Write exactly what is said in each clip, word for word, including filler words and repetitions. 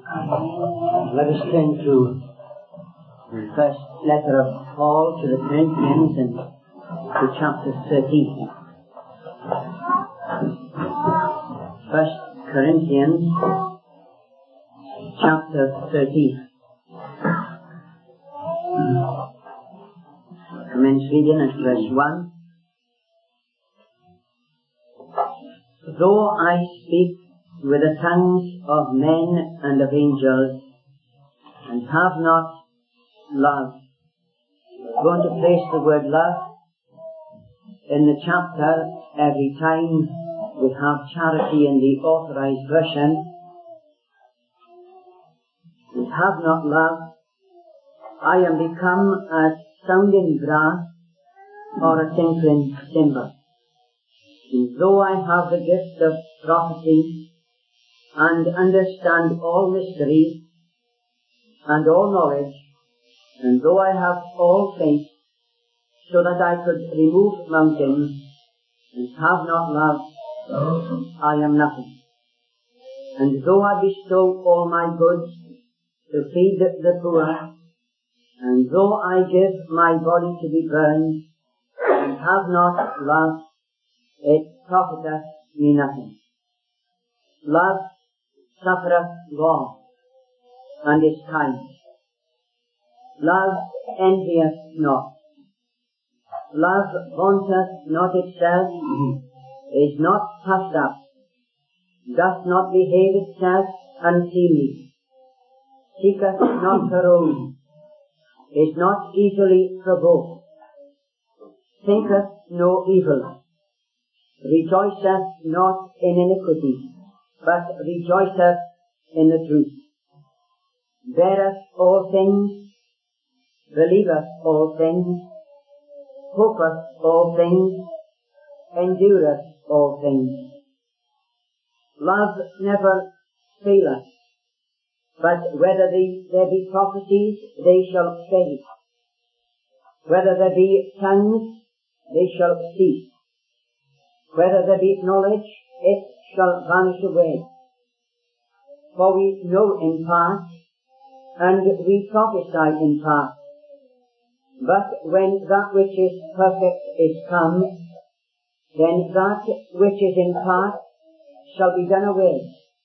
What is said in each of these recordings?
Let us turn to the first letter of Paul to the Corinthians and to chapter thirteen. First Corinthians chapter thirteen. Commence reading at verse one. Though I speak with the tongues of men and of angels, and have not love. We're going to place the word love in the chapter every time we have charity in the authorized version. And have not love, I am become as sounding brass or a tinkling cymbal. And though I have the gift of prophecy, and understand all mysteries, and all knowledge, and though I have all faith, so that I could remove mountains, and have not love, I am nothing. And though I bestow all my goods to feed the poor, and though I give my body to be burned, and have not love, it profiteth me nothing. Love suffereth long, and is kind. Love envieth not. Love vaunteth not itself, is not puffed up, doth not behave itself unseemly, seeketh not her own, is not easily provoked, thinketh no evil, rejoiceth not in iniquity, but rejoiceth in the truth, beareth all things, believeth all things, hopeth all things, endureth all things. Love never faileth, but whether there be prophecies, they shall fade. Whether there be tongues, they shall cease. Whether there be knowledge, it shall vanish away. For we know in part, and we prophesy in part. But when that which is perfect is come, then that which is in part shall be done away.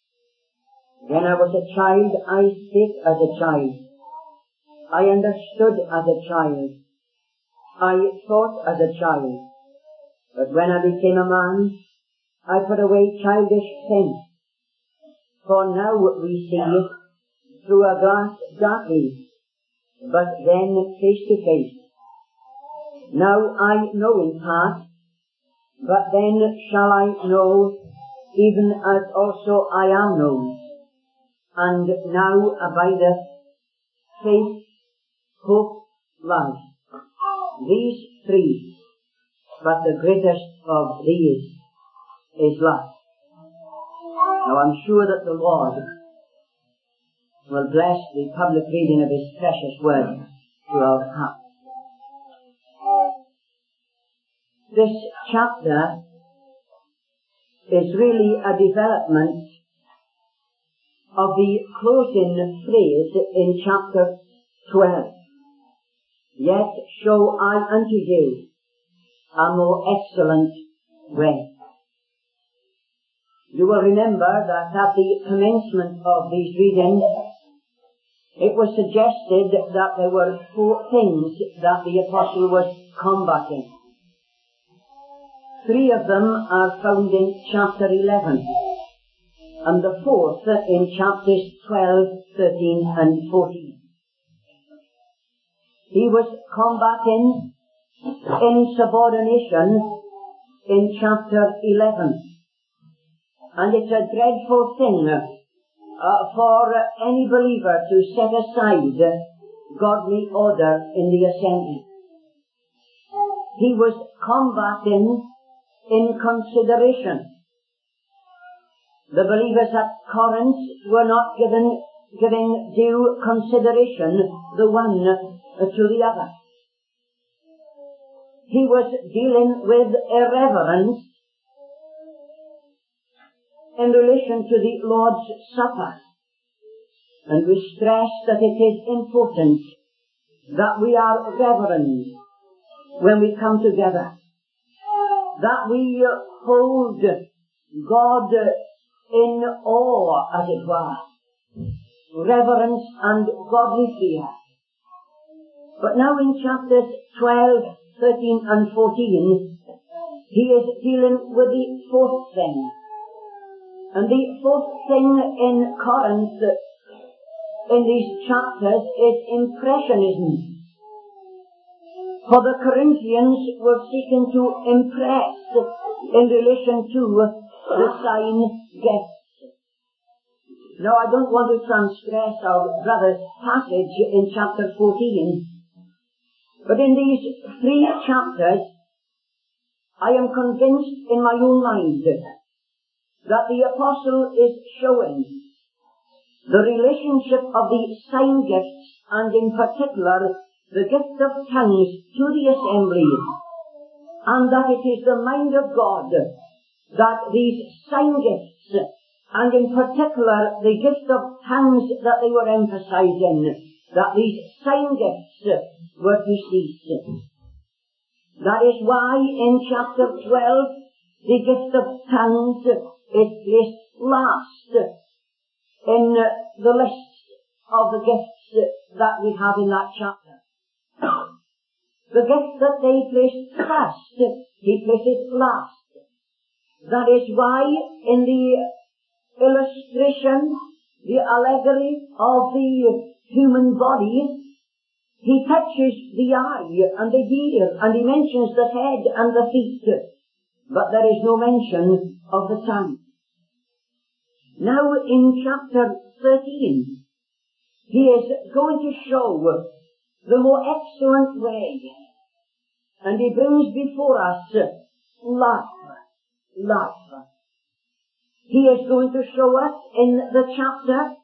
When I was a child, I spake as a child. I understood as a child. I thought as a child. But when I became a man, I put away childish things. For now we see through a glass darkly, but then face to face. Now I know in part, but then shall I know, even as also I am known. And now abideth faith, hope, love. These three, but the greatest of these is love. Now I'm sure that the Lord will bless the public reading of His precious word to our hearts. This chapter is really a development of the closing phrase in chapter twelve. Yet show I unto you a more excellent way. You will remember that at the commencement of these readings, it was suggested that there were four things that the apostle was combating. Three of them are found in chapter eleven, and the fourth in chapters twelve, thirteen, and fourteen. He was combating insubordination in chapter eleven. And it's a dreadful thing uh, for any believer to set aside godly order in the assembly. He was combating inconsideration. The believers at Corinth were not given giving due consideration the one to the other. He was dealing with irreverence in relation to the Lord's Supper. And we stress that it is important that we are reverent when we come together, that we hold God in awe, as it were, reverence and godly fear. But now in chapters twelve, thirteen and fourteen, he is dealing with the fourth thing. And the fourth thing in Corinth, in these chapters, is impressionism. For the Corinthians were seeking to impress in relation to the sign gifts. Now I don't want to transgress our brother's passage in chapter fourteen, but in these three chapters I am convinced in my own mind that the apostle is showing the relationship of the sign gifts, and in particular the gift of tongues, to the assembly, and that it is the mind of God that these sign gifts, and in particular the gift of tongues that they were emphasizing, that these sign gifts were to cease. That is why in chapter twelve the gift of tongues is placed last in the list of the gifts that we have in that chapter. The gift that they placed first, he places last. That is why in the illustration, the allegory of the human body, he touches the eye and the ear, and he mentions the head and the feet, but there is no mention of the tongue. Now in chapter thirteen, he is going to show the more excellent way, and he brings before us love, love. He is going to show us in the chapter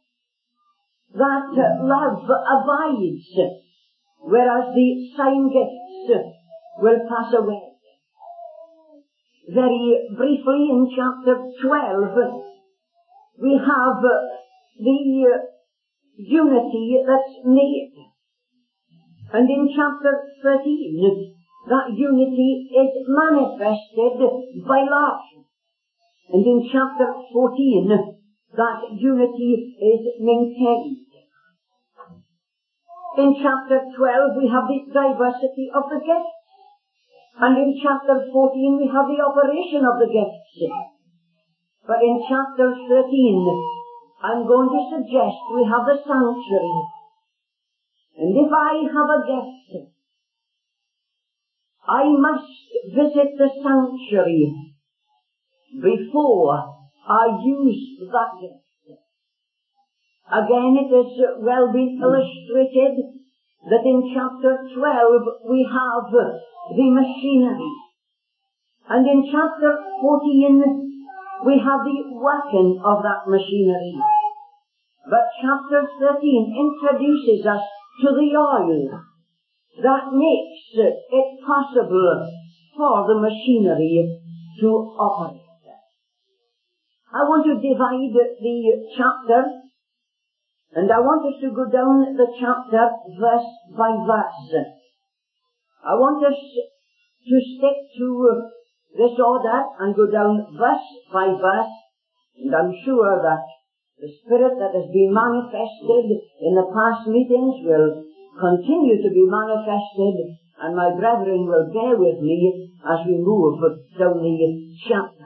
that love abides, whereas the sign gifts will pass away. Very briefly in chapter twelve, we have the unity that's made. And in chapter thirteen, that unity is manifested by love. And in chapter fourteen, that unity is maintained. In chapter twelve, we have the diversity of the gifts. And in chapter fourteen, we have the operation of the gifts. But in chapter thirteen, I'm going to suggest we have the sanctuary. And if I have a gift, I must visit the sanctuary before I use that gift. Again, it has well been illustrated that in chapter twelve we have the machinery. And in chapter fourteen we have the working of that machinery. But chapter thirteen introduces us to the oil that makes it possible for the machinery to operate. I want to divide the chapter, and I want us to go down the chapter verse by verse. I want us to stick to this order and go down verse by verse, and I'm sure that the Spirit that has been manifested in the past meetings will continue to be manifested, and my brethren will bear with me as we move down the chapter.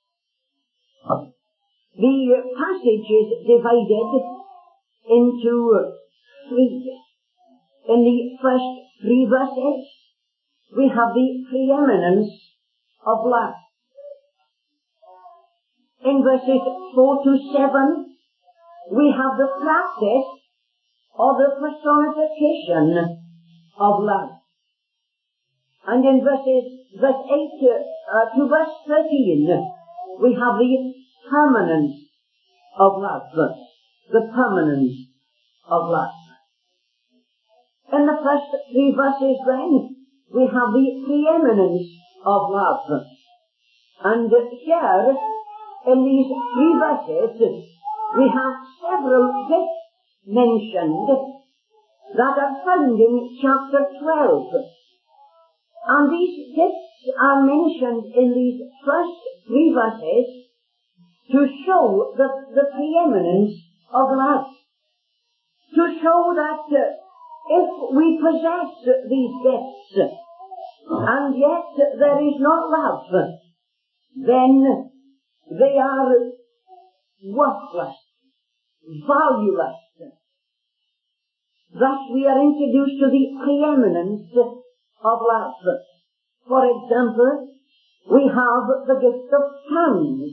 The passage is divided into three. In the first three verses, we have the preeminence of love. In verses four to seven, we have the practice or the personification of love. And in verses, verse eight uh, to verse thirteen, we have the permanence of love. The permanence of love. In the first three verses then, we have the preeminence of love. And here, in these three verses, we have several gifts mentioned that are found in chapter twelve. And these gifts are mentioned in these first three verses to show the, the preeminence of love. To show that uh, if we possess these gifts and yet there is not love, then they are worthless, valueless. Thus we are introduced to the preeminence of love. For example, we have the gift of tongues.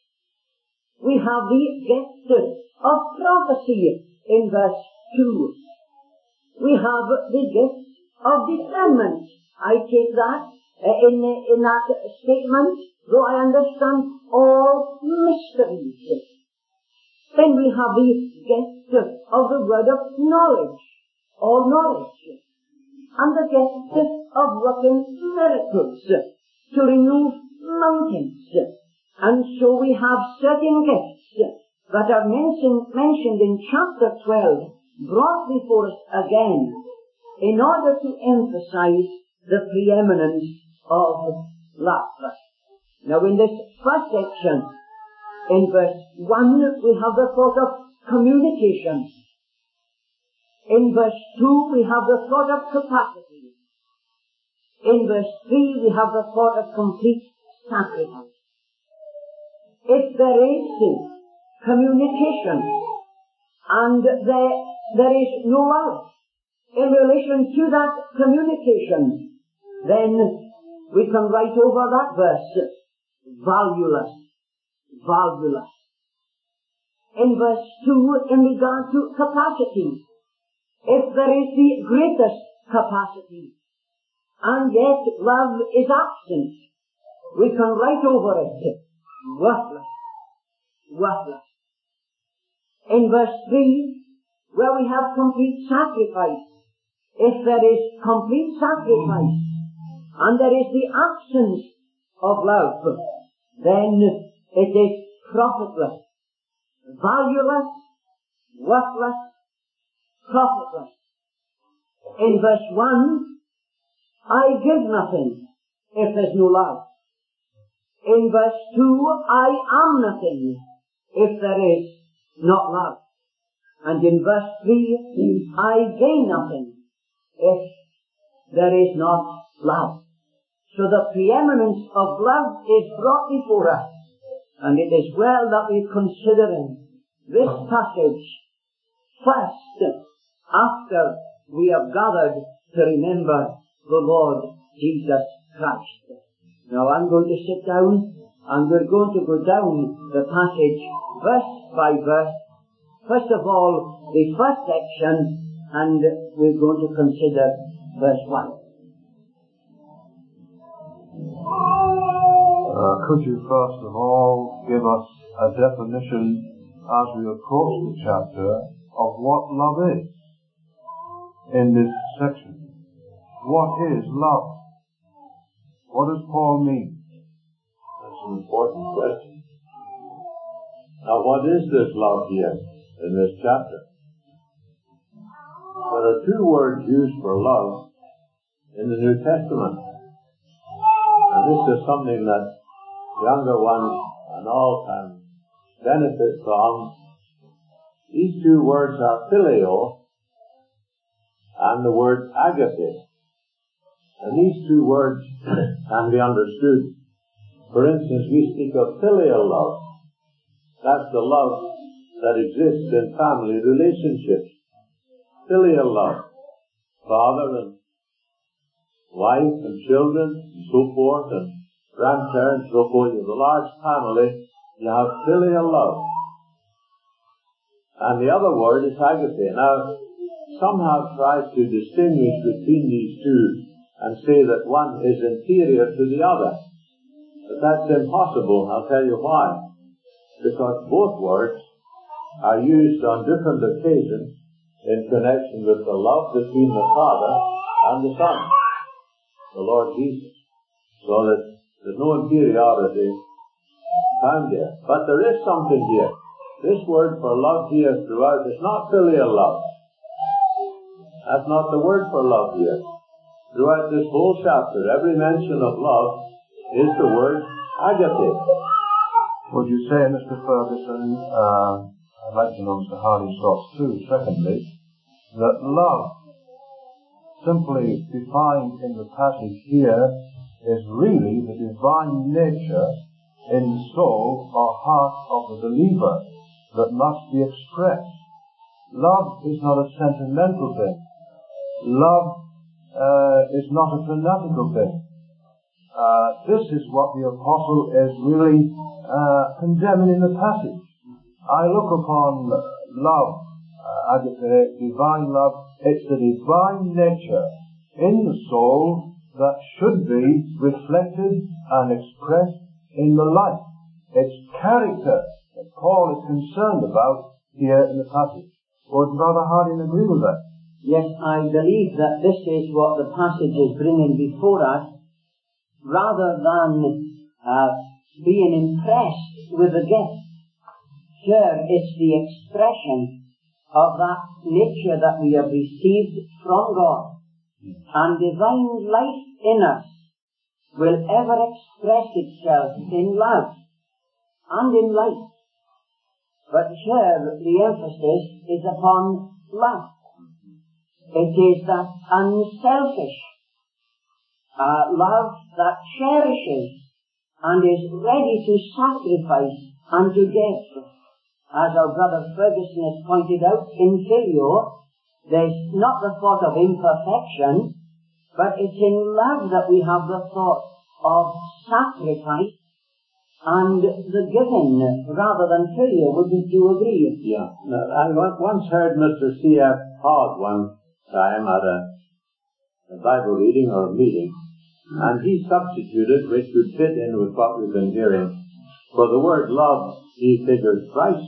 We have the gift of prophecy in verse two. We have the gift of discernment. I take that uh, in, in that statement, though I understand all mysteries. Then we have the gift of the word of knowledge, all knowledge, and the gift of working miracles to remove mountains. And so we have certain gifts that are mentioned, mentioned in chapter twelve, brought before us again, in order to emphasize the preeminence of love. Now in this first section, in verse one, we have the thought of communication. In verse two, we have the thought of capacity. In verse three, we have the thought of complete sacrifice. If there is communication and there, there is no love in relation to that communication, then we can write over that verse, valueless, valueless. In verse two, in regard to capacity, if there is the greatest capacity, and yet love is absent, we can write over it, worthless, worthless. In verse three, where we have complete sacrifice, if there is complete sacrifice, and there is the absence of love, then it is profitless, valueless, worthless, profitless. In verse one, I give nothing if there's no love. In verse two, I am nothing if there is not love. And in verse three, I gain nothing if there is not love. So the preeminence of love is brought before us, and it is well that we consider this passage first after we have gathered to remember the Lord Jesus Christ. Now I'm going to sit down and we're going to go down the passage verse by verse. First of all, the first section, and we're going to consider verse one. Uh, could you first of all give us a definition as we approach the chapter of what love is in this section? What is love? What does Paul mean? That's an important question. Now, what is this love here in this chapter? There are two words used for love in the New Testament. And this is something that younger ones and all can benefit from. These two words are phileo and the word agape. And these two words can be understood. For instance, we speak of filial love. That's the love that exists in family relationships. Filial love. Father and wife and children and so forth, and grandparents and so forth. You have a large family, you have filial love. And the other word is agape. Now, some have tried to distinguish between these two and say that one is inferior to the other. But that's impossible. I'll tell you why. Because both words are used on different occasions in connection with the love between the Father and the Son, the Lord Jesus. So that there's no inferiority found there. But there is something here this word for love here throughout is not filial love. That's not the word for love here. Throughout this whole chapter, every mention of love is the word agape. Would you say, Mister Ferguson, uh, I'd like to know Mister Hardy's thoughts too, secondly, that love, simply defined in the passage here, is really the divine nature in the soul or heart of the believer that must be expressed. Love is not a sentimental thing. Love uh, is not a fanatical thing. Uh, this is what the apostle is really uh, condemning in the passage. I look upon love, uh, agape, divine love. It's the divine nature in the soul that should be reflected and expressed in the life. It's character that Paul is concerned about here in the passage. Would Brother Harding agree with that? Yes, I believe that this is what the passage is bringing before us. Rather than uh, being impressed with the gift, here it's the expression of that nature that we have received from God. And divine life in us will ever express itself in love and in life. But here the emphasis is upon love. It is that unselfish uh, love that cherishes and is ready to sacrifice and to give. As our brother Ferguson has pointed out, in filial, there's not the thought of imperfection, but it's in love that we have the thought of sacrifice and the giving, rather than filial. Wouldn't you agree? Yeah. I once heard Mister C F Todd one time at a, a Bible reading or a meeting, and he substituted, which would fit in with what we've been hearing, for the word love, he figured Christ.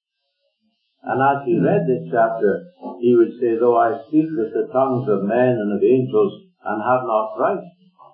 And as he read this chapter, he would say, though I speak with the tongues of men and of angels and have not Christ.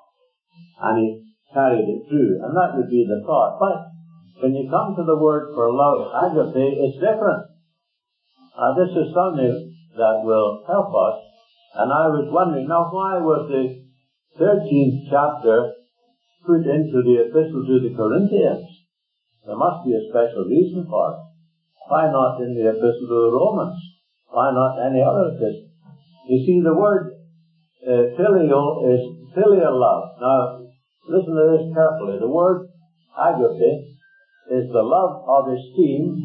And he carried it through. And that would be the thought. But when you come to the word for love, agape, it's different. Uh, this is something that will help us. And I was wondering, now why was the thirteenth chapter put into the epistle to the Corinthians? There must be a special reason for it. Why not in the epistle to the Romans? Why not any other epistle? You see, the word uh, filial is filial love. Now, listen to this carefully. The word agape is the love of esteem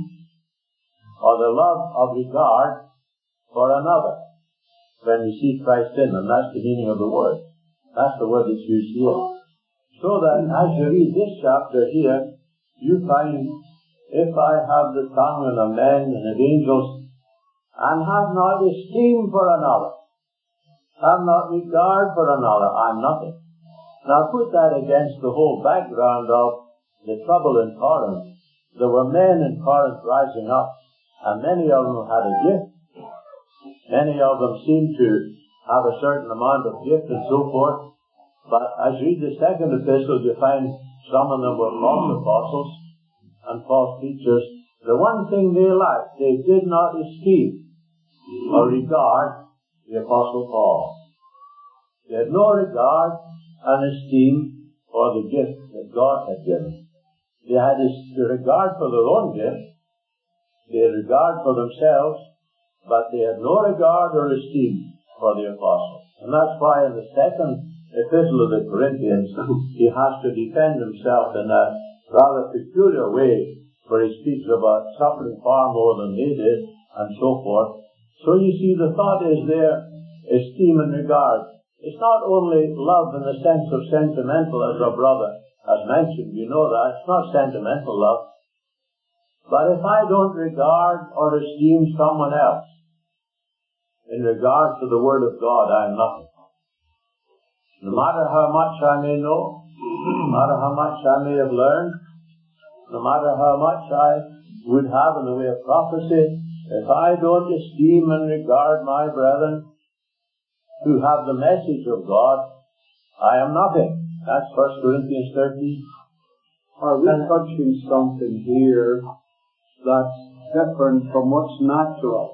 or the love of regard for another. When we see Christ in them, that's the meaning of the word. That's the word that's used here. So that as you read this chapter here, you find, if I have the tongue and of men and of angels, and have not esteem for another, have not regard for another, I'm nothing. Now put that against the whole background of the trouble in Corinth. There were men in Corinth rising up, and many of them had a gift. Many of them seemed to have a certain amount of gift and so forth. But as you read the second epistle, you find some of them were false apostles and false teachers. The one thing they lacked, they did not esteem or regard the Apostle Paul. They had no regard and esteem for the gift that God had given. They had the regard for their own gift. They had regard for themselves, but they had no regard or esteem for the Apostle. And that's why in the second epistle of the Corinthians, he has to defend himself in a rather peculiar way, where he speaks about suffering far more than they did, and so forth. So you see, the thought is there, esteem and regard. It's not only love in the sense of sentimental, as our brother has mentioned, you know that. It's not sentimental love. But if I don't regard or esteem someone else in regard to the Word of God, I am nothing. No matter how much I may know, no matter how much I may have learned, no matter how much I would have in the way of prophecy, if I don't esteem and regard my brethren who have the message of God, I am nothing. That's First Corinthians thirteen. Are we touching something here that's different from what's natural.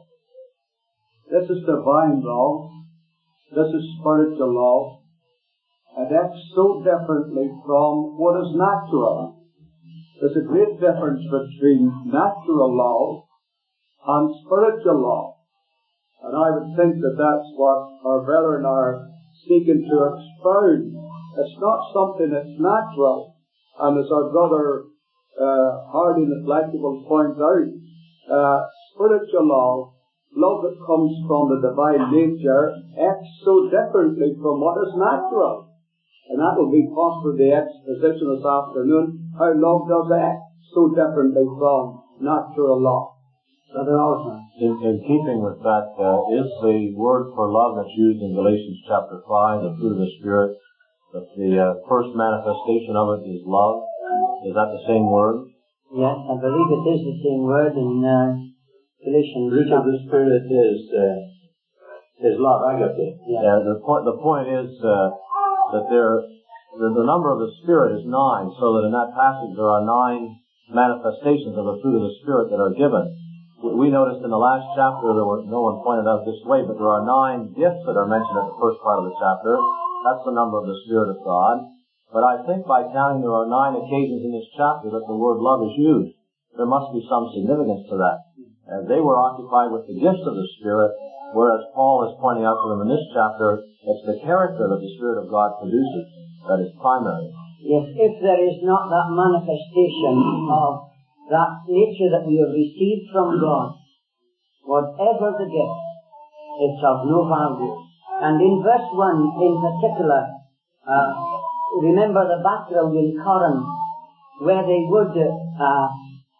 This is divine love. This is spiritual love. It acts so differently from what is natural. There's a great difference between natural love and spiritual love. And I would think that that's what our brethren are seeking to expound. It's not something that's natural. And as our brother uh, Hardy and Flexible points out, uh, spiritual love, love that comes from the divine nature, acts so differently from what is natural. And that will be possibly the exposition this afternoon, how love does act so differently from natural love. Brother Osman. In, in keeping with that, uh, is the word for love that's used in Galatians chapter five, the fruit of the Spirit, that the uh, first manifestation of it is love? Is that the same word? Yes, I believe it is the same word in uh, Galatians. The fruit of the Spirit is uh, is love, agape. Yeah. yeah the point. The point is uh, that there, the, the number of the Spirit is nine, so that in that passage there are nine manifestations of the fruit of the Spirit that are given. We noticed in the last chapter, there were, no one pointed out this way, but there are nine gifts that are mentioned in the first part of the chapter. That's the number of the Spirit of God. But I think by counting there are nine occasions in this chapter that the word love is used. There must be some significance to that. Uh, they were occupied with the gifts of the Spirit, whereas Paul is pointing out to them in this chapter, it's the character that the Spirit of God produces that is primary. Yes, if there is not that manifestation of that nature that we have received from God, whatever the gift, it's of no value. And in verse one in particular, uh, remember the background in Corinth, where they would uh,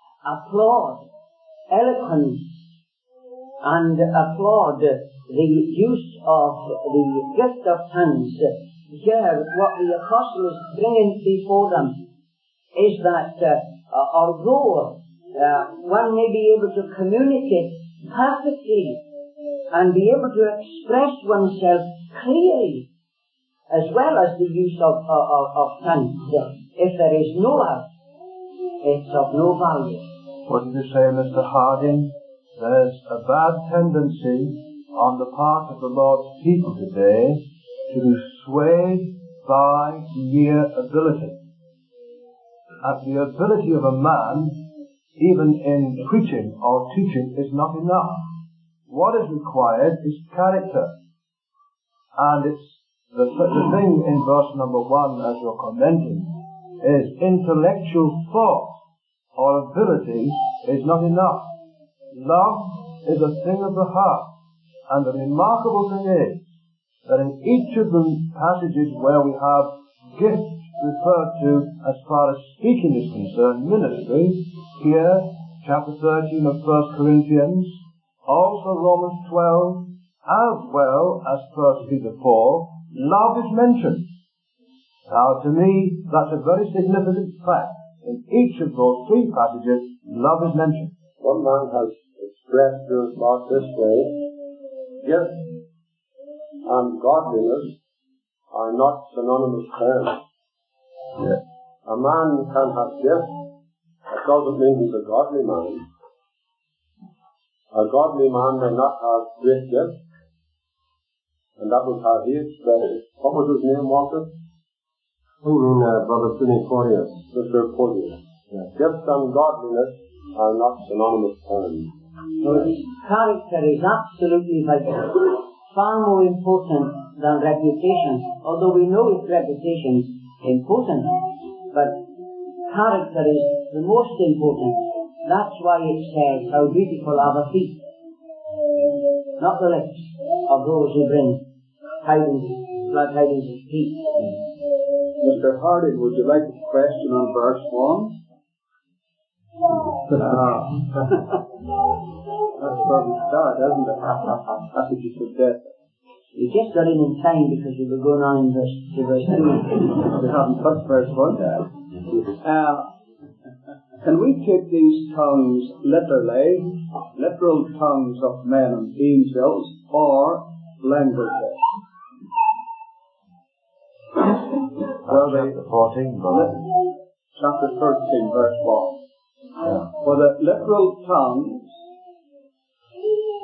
applaud eloquence and applaud the use of the gift of tongues. Here, what the apostle is bringing before them is that uh, Uh, although uh, one may be able to communicate perfectly and be able to express oneself clearly, as well as the use of, of, of tongues, if there is no love, it's of no value. What did you say, Mister Harding? There's a bad tendency on the part of the Lord's people today to be swayed by mere ability. That the ability of a man, even in preaching or teaching, is not enough. What is required is character. And it's the, the thing in verse number one, as you're commenting, is intellectual thought or ability is not enough. Love is a thing of the heart. And the remarkable thing is that in each of the passages where we have gifts referred to as far as speaking is concerned, ministry, here, chapter thirteen of First Corinthians, also Romans twelve, as well as First Peter four, love is mentioned. Now, to me, that's a very significant fact. In each of those three passages, love is mentioned. One man has expressed your thought this way: gift and godliness are not synonymous terms. Yes. A man can have gifts. That doesn't mean he's a godly man. A godly man may not have great gifts. And that was how he expressed it. What was his name, Walter? You mean uh, Brother Finney Porteous? Mister Porteous. Yeah. Gifts and godliness are not synonymous terms. So character is absolutely vital. Far more important than reputation. Although we know its reputation is important, but character is the most important. That's why it says, how beautiful are the feet, not the lips of those who bring tidings, glad tidings of peace. Mister Harding, would you like a question on verse one? uh, that's where we start, isn't it? That's what you suggest. You just got in in time because we were going on in verse, to verse two. We haven't touched verse one yet. Uh, can we take these tongues literally, literal tongues of men and angels, or languages? Well, chapter fourteen, brother. Chapter thirteen, verse one. Yeah. For the literal tongues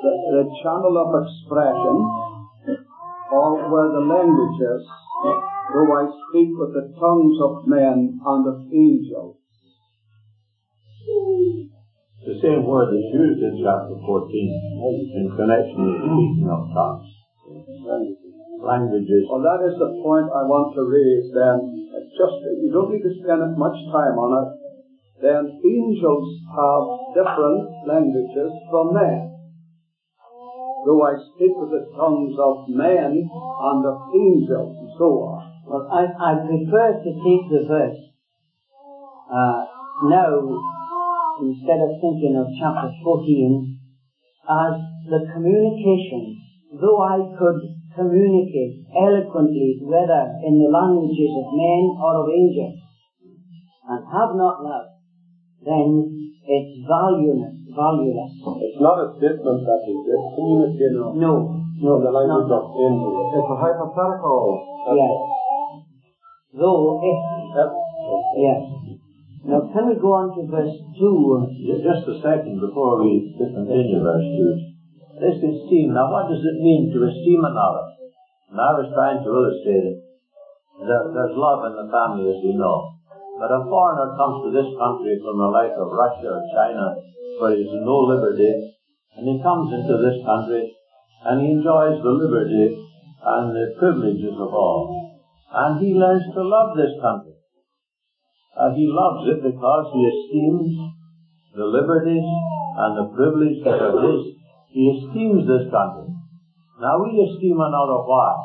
the, the channel of expression, or where the language is, though I speak with the tongues of men and of angels. The same word is used in chapter fourteen in connection with speaking of tongues. Languages. Well, that is the point I want to raise then. It's just, you don't need to spend much time on it. Then angels have different languages from men. Though I speak with the tongues of men and of angels and so on. Well, I, I prefer to take the verse uh, now, instead of thinking of chapter fourteen, as the communication. Though I could communicate eloquently, whether in the languages of men or of angels, and have not love, then it's valueless. valueless. It's not a statement that you did communicate. No, no, no the language not. of angels. It's a hypothetical. Yes. Though if, Yep. yes. Now can we go on to verse two? Just a second before we continue verse two. This esteem, now what does it mean to esteem another? And I was trying to illustrate it. There, there's love in the family, as you know. But a foreigner comes to this country from the like of Russia or China, where there's no liberty, and he comes into this country, and he enjoys the liberty and the privileges of all. And he learns to love this country. Uh, he loves it because he esteems the liberties and the privileges that are his. He esteems this country. Now we esteem another why?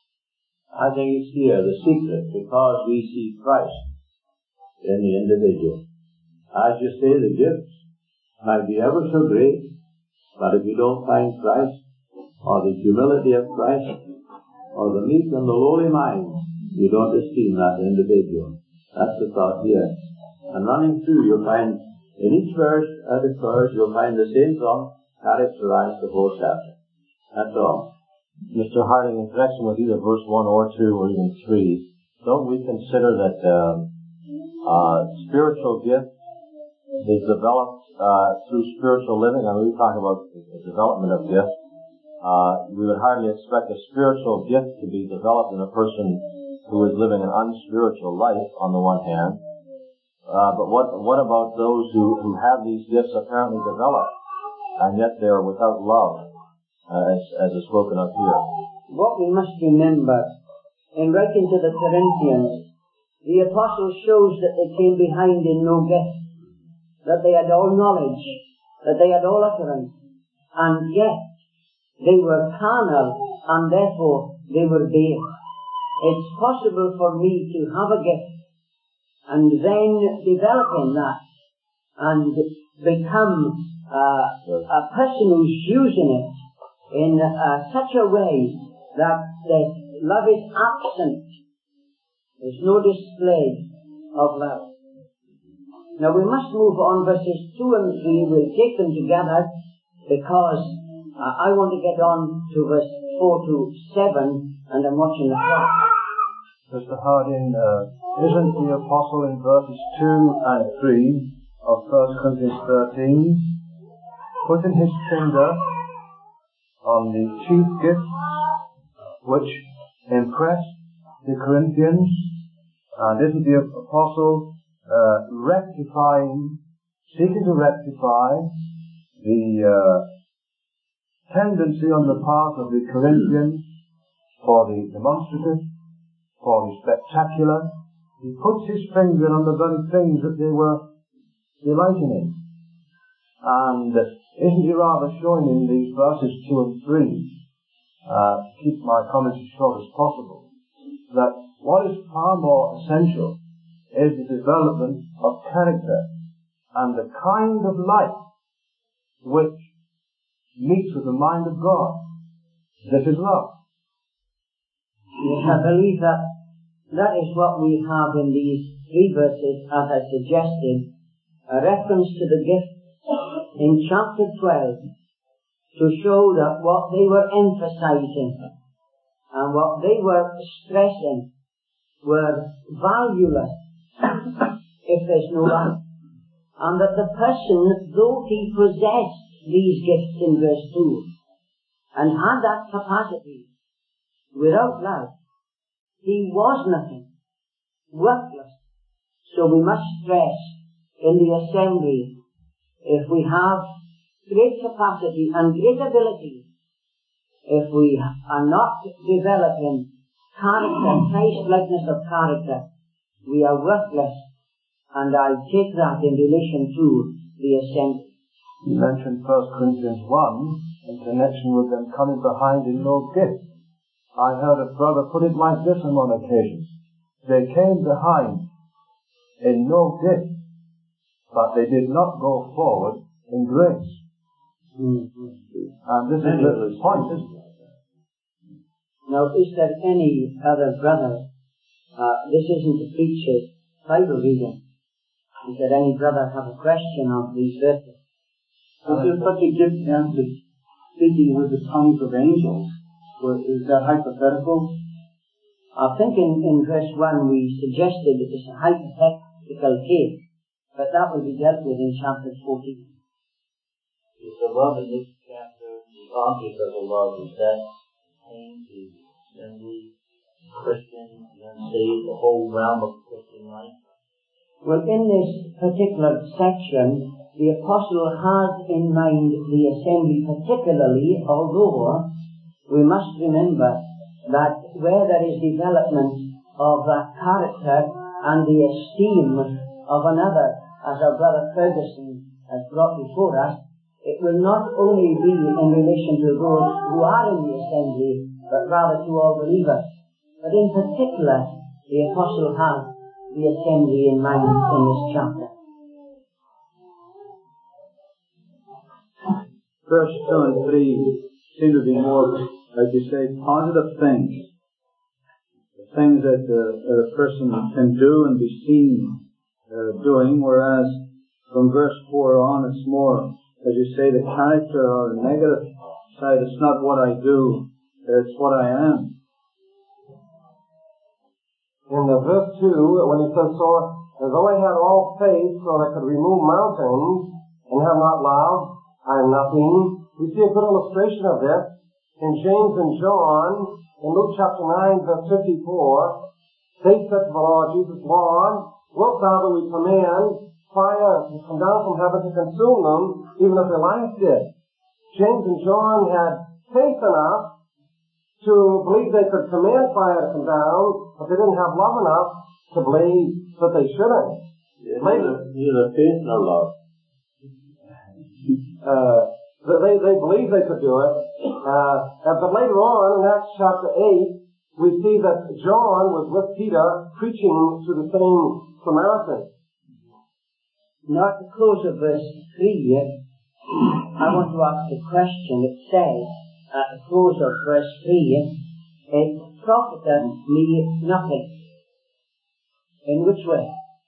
I think it's here, the secret, because we see Christ in the individual. As you say, the gifts might be ever so great, but if you don't find Christ, or the humility of Christ, or the meek and the lowly mind, you don't esteem that individual. That's the thought here. And running through, you'll find, in each verse that occurs, you'll find the same thought characterize the whole chapter. That's all. Mister Harding, in connection with either verse one or two or even three, don't we consider that uh, uh, spiritual gift is developed uh, through spiritual living? I mean, we talk about the development of gifts. Uh, we would hardly expect a spiritual gift to be developed in a person who is living an unspiritual life, on the one hand. Uh, but what what about those who, who have these gifts apparently developed, and yet they are without love, uh, as, as is spoken of here? What we must remember, in writing to the Corinthians, the apostle shows that they came behind in no gift, that they had all knowledge, that they had all utterance, and yet they were carnal, and therefore they were bare. It's possible for me to have a gift, and then develop in that, and become Uh, a person who's using it in uh, such a way that the love is absent. There's no display of love. Now we must move on. Verses two and three, we'll take them together because uh, I want to get on to verse four to seven, and I'm watching the clock. Mister Harding, uh, isn't the apostle in verses two and three of First Corinthians thirteen putting his finger on the chief gifts which impressed the Corinthians? And isn't the apostle uh, rectifying, seeking to rectify the uh, tendency on the part of the Corinthians for the demonstrative, for the spectacular? He puts his finger on the very things that they were delighting in. And isn't he rather showing in these verses two and three, uh, to keep my comments as short as possible, that what is far more essential is the development of character and the kind of life which meets with the mind of God. This is love. Yes, I believe that that is what we have in these three verses, as I suggested, a reference to the gift in chapter twelve, to show that what they were emphasizing and what they were stressing were valueless if there's no love. And that the person, though he possessed these gifts in verse two, and had that capacity without love, he was nothing, worthless. So we must stress in the assembly, if we have great capacity and great ability, if we are not developing character, Christ-likeness of character, we are worthless. And I take that in relation to the assembly. You mentioned First Corinthians one in connection with them coming behind in no gift. I heard a brother put it like this on one occasion. They came behind in no gift, but they did not go forward in grace. Mm-hmm. And this is the point, isn't it? Now, is there any other brother, uh, this isn't the preacher's Bible reading, is there any brother have a question on these verses? Is there such a gift as the speaking with the tongues of angels? Or is that hypothetical? I think in, in verse one we suggested it is a hypothetical case, but that will be dealt with in chapter fourteen. Is the love in this chapter the object of the love? Is that pertaining to assembly, Christian, and unsaved, the whole realm of Christian life? Well, in this particular section, the apostle has in mind the assembly particularly, although we must remember that where there is development of that character and the esteem of another, as our brother Ferguson has brought before us, it will not only be in relation to those who are in the assembly, but rather to all believers. But in particular, the apostle has the assembly in mind in this chapter. Verse two and three seem to be more, as you say, positive things. The things that, uh, that a person can do and be seen uh, doing, whereas from verse four on it's more, as you say, the character or the negative side. It's not what I do, it's what I am. In the verse two, when he says, so, as though I had all faith so that I could remove mountains and have not love, I am nothing. We see a good illustration of this in James and John, in Luke chapter nine, verse fifty-four. They said to the Lord Jesus, Lord, wilt thou that we command fire to come down from heaven to consume them, even as Elias did? James and John had faith enough to believe they could command fire to come down, but they didn't have love enough to believe that they shouldn't. Yeah, neither, neither faith nor love. Uh, they, they believed they could do it. Uh, but later on, in Acts chapter eight, we see that John was with Peter preaching to the same Samaritan. Now at the close of verse three, I want to ask a question. It says, at the close of verse three, it profiteth me nothing. In which way?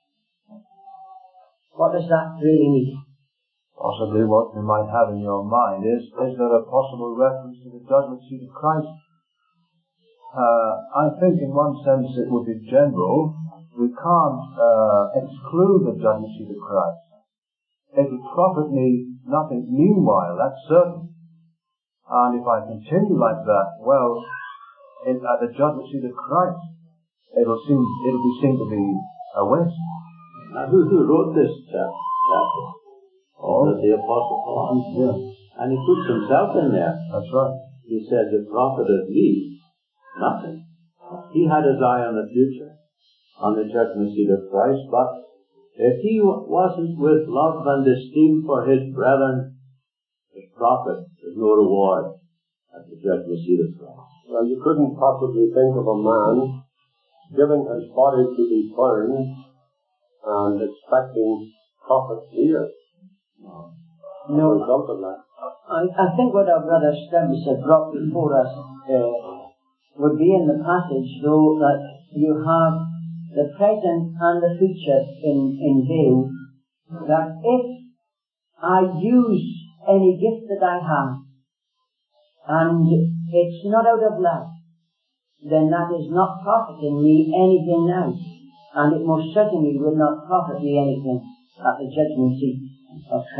What does that really mean? Possibly what you might have in your mind is, is there a possible reference to the judgment seat of Christ? Uh, I think in one sense it would be general. We can't uh, exclude the judgment seat of Christ. It would profit me nothing meanwhile, that's certain. And if I continue like that, well, in, at the judgment seat of Christ, it'll seem, it'll be seen to be a waste. Now, who, who wrote this chapter? Oh, the Apostle Paul. Yeah. And he puts himself in there. That's right. He said, it profited me nothing. He had his eye on the future, on the judgment seat of Christ, but if he wasn't with love and esteem for his brethren, his profit, there's no reward at the judgment seat of Christ. Well, you couldn't possibly think of a man giving his body to be burned and expecting profit here. No. No result of that. I, I think what our brother Stubbs had brought before us uh, would be in the passage, though, that you have the present and the future in, in view, that if I use any gift that I have, and it's not out of love, then that is not profiting me anything now. And it most certainly will not profit me anything at the judgment seat of Christ.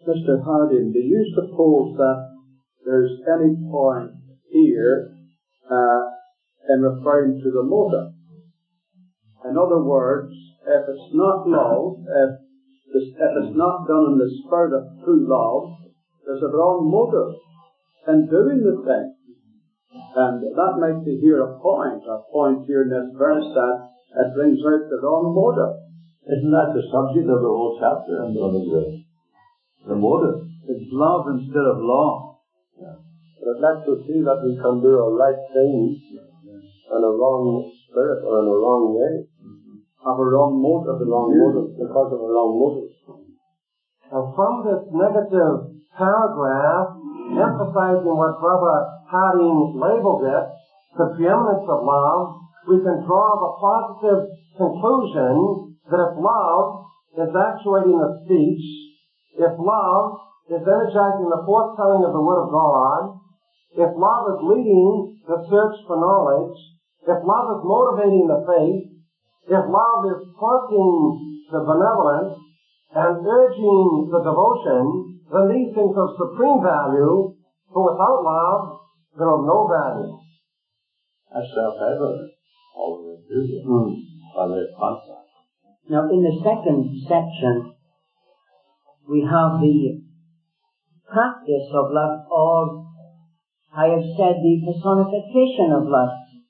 Mister Harding, do you suppose that there's any point here uh, in referring to the motive? In other words, if it's not love, if, this, if it's not done in the spirit of true love, there's a wrong motive in doing the thing. And that might be here a point, a point here in this verse that it brings out the wrong motive. Isn't that the subject of the whole chapter? And the, the motive. It's love instead of law. Yeah. But it lets us see that we can do a right thing in a wrong spirit or in a wrong way. Have a wrong motive. The wrong motive, because of a wrong motive. And from this negative paragraph, emphasizing what Brother Harding labeled it, the preeminence of love, we can draw the positive conclusion that if love is actuating the speech, if love is energizing the forthtelling of the Word of God, if love is leading the search for knowledge, if love is motivating the faith, if love is prompting the benevolence and urging the devotion, then these things are of supreme value, for without love, they're of no value. That's self-evident. All of it is. Mm. By the contrast. Now, in the second section, we have the practice of love, or I have said the personification of love.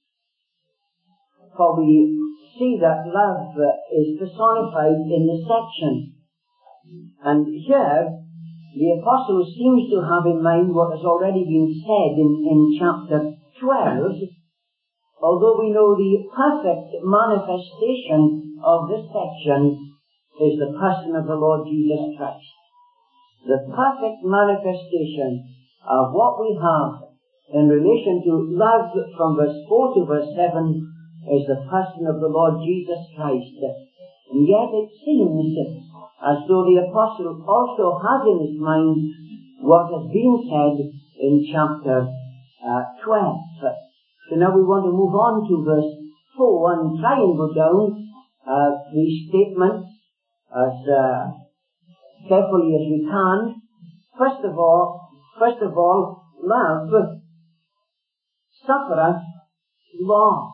For we see that love is personified in the section. And here, the Apostle seems to have in mind what has already been said in, in chapter twelve, although we know the perfect manifestation of this section is the person of the Lord Jesus Christ. The perfect manifestation of what we have in relation to love from verse four to verse seven is the person of the Lord Jesus Christ. And yet it seems as though the Apostle also has in his mind what has been said in chapter uh, twelve. So now we want to move on to verse four and try and go down uh, these statements as uh, carefully as we can. First of all, first of all, love suffereth long.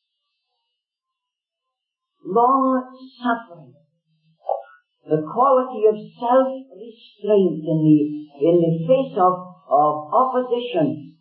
Long suffering. The quality of self-restraint in the, in the face of, of opposition.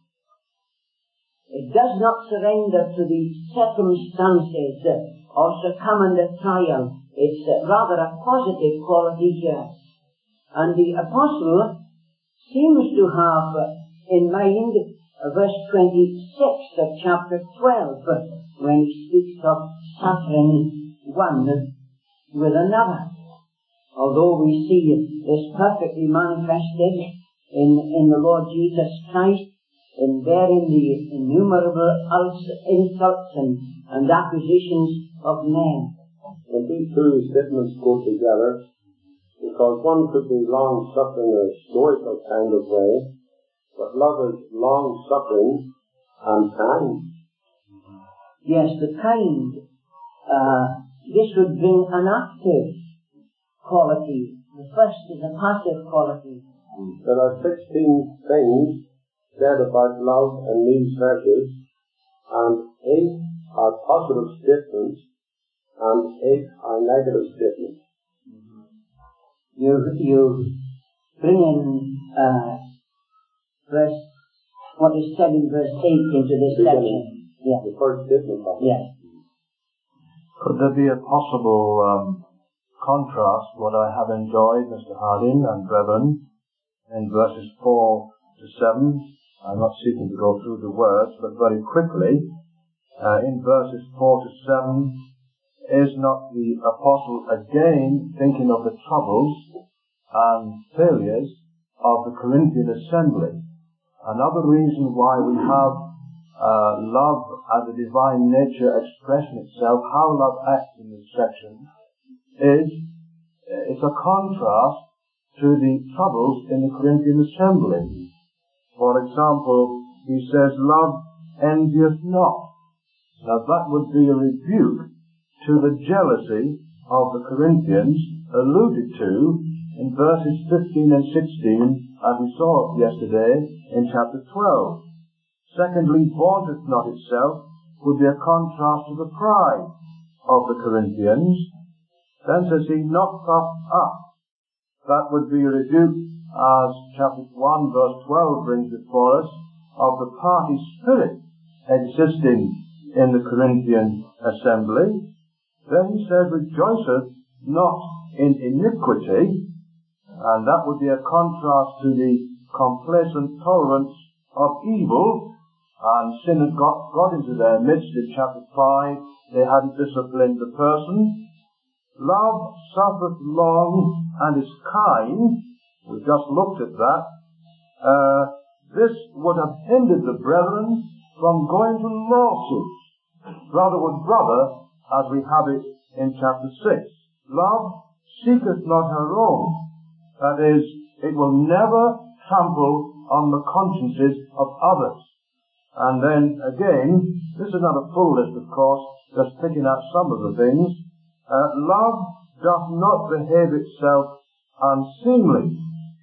It does not surrender to the circumstances or succumb under trial. It's rather a positive quality here. And the Apostle seems to have in mind verse twenty-six of chapter twelve, when he speaks of suffering one with another. Although we see this perfectly manifested in, in the Lord Jesus Christ, in bearing the innumerable insults and, and accusations of men. And these two statements go together, because one could be long-suffering in a stoical kind of way, but love is long-suffering and kind. Yes, the kind. Uh, this would bring an active quality. The first is a passive quality. There are sixteen things said about love in these verses, and eight are positive statements, and eight are negative statements. You, you bring in uh, verse, what is said in verse eight into this section. Yeah. The first statement of it. Yes. Could there be a possible um, contrast, what I have enjoyed, Mister Harding and brethren, in verses four to seven? I'm not seeking to go through the words, but very quickly, uh, in verses four to seven, is not the Apostle again thinking of the troubles and failures of the Corinthian assembly? Another reason why we have uh, love as a divine nature expressing itself, how love acts in this section, is it's a contrast to the troubles in the Corinthian assembly. For example, he says, love envieth not. Now that would be a rebuke to the jealousy of the Corinthians alluded to in verses fifteen and sixteen, as we saw yesterday in chapter twelve. Secondly, vaunteth not itself would be a contrast to the pride of the Corinthians. Then says he, not puffed up. That would be rebuked, as chapter one verse twelve brings before us, of the party spirit existing in the Corinthian assembly. Then he says, rejoiceth not in iniquity, and that would be a contrast to the complacent tolerance of evil, and sin had got, got into their midst in chapter five. They hadn't disciplined the person. Love suffereth long and is kind. We've just looked at that. Uh, this would have hindered the brethren from going to lawsuits. Brother would brother, as we have it in chapter six. Love seeketh not her own. That is, it will never trample on the consciences of others. And then again, this is not a full list, of course, just picking out some of the things. Uh, love doth not behave itself unseemly.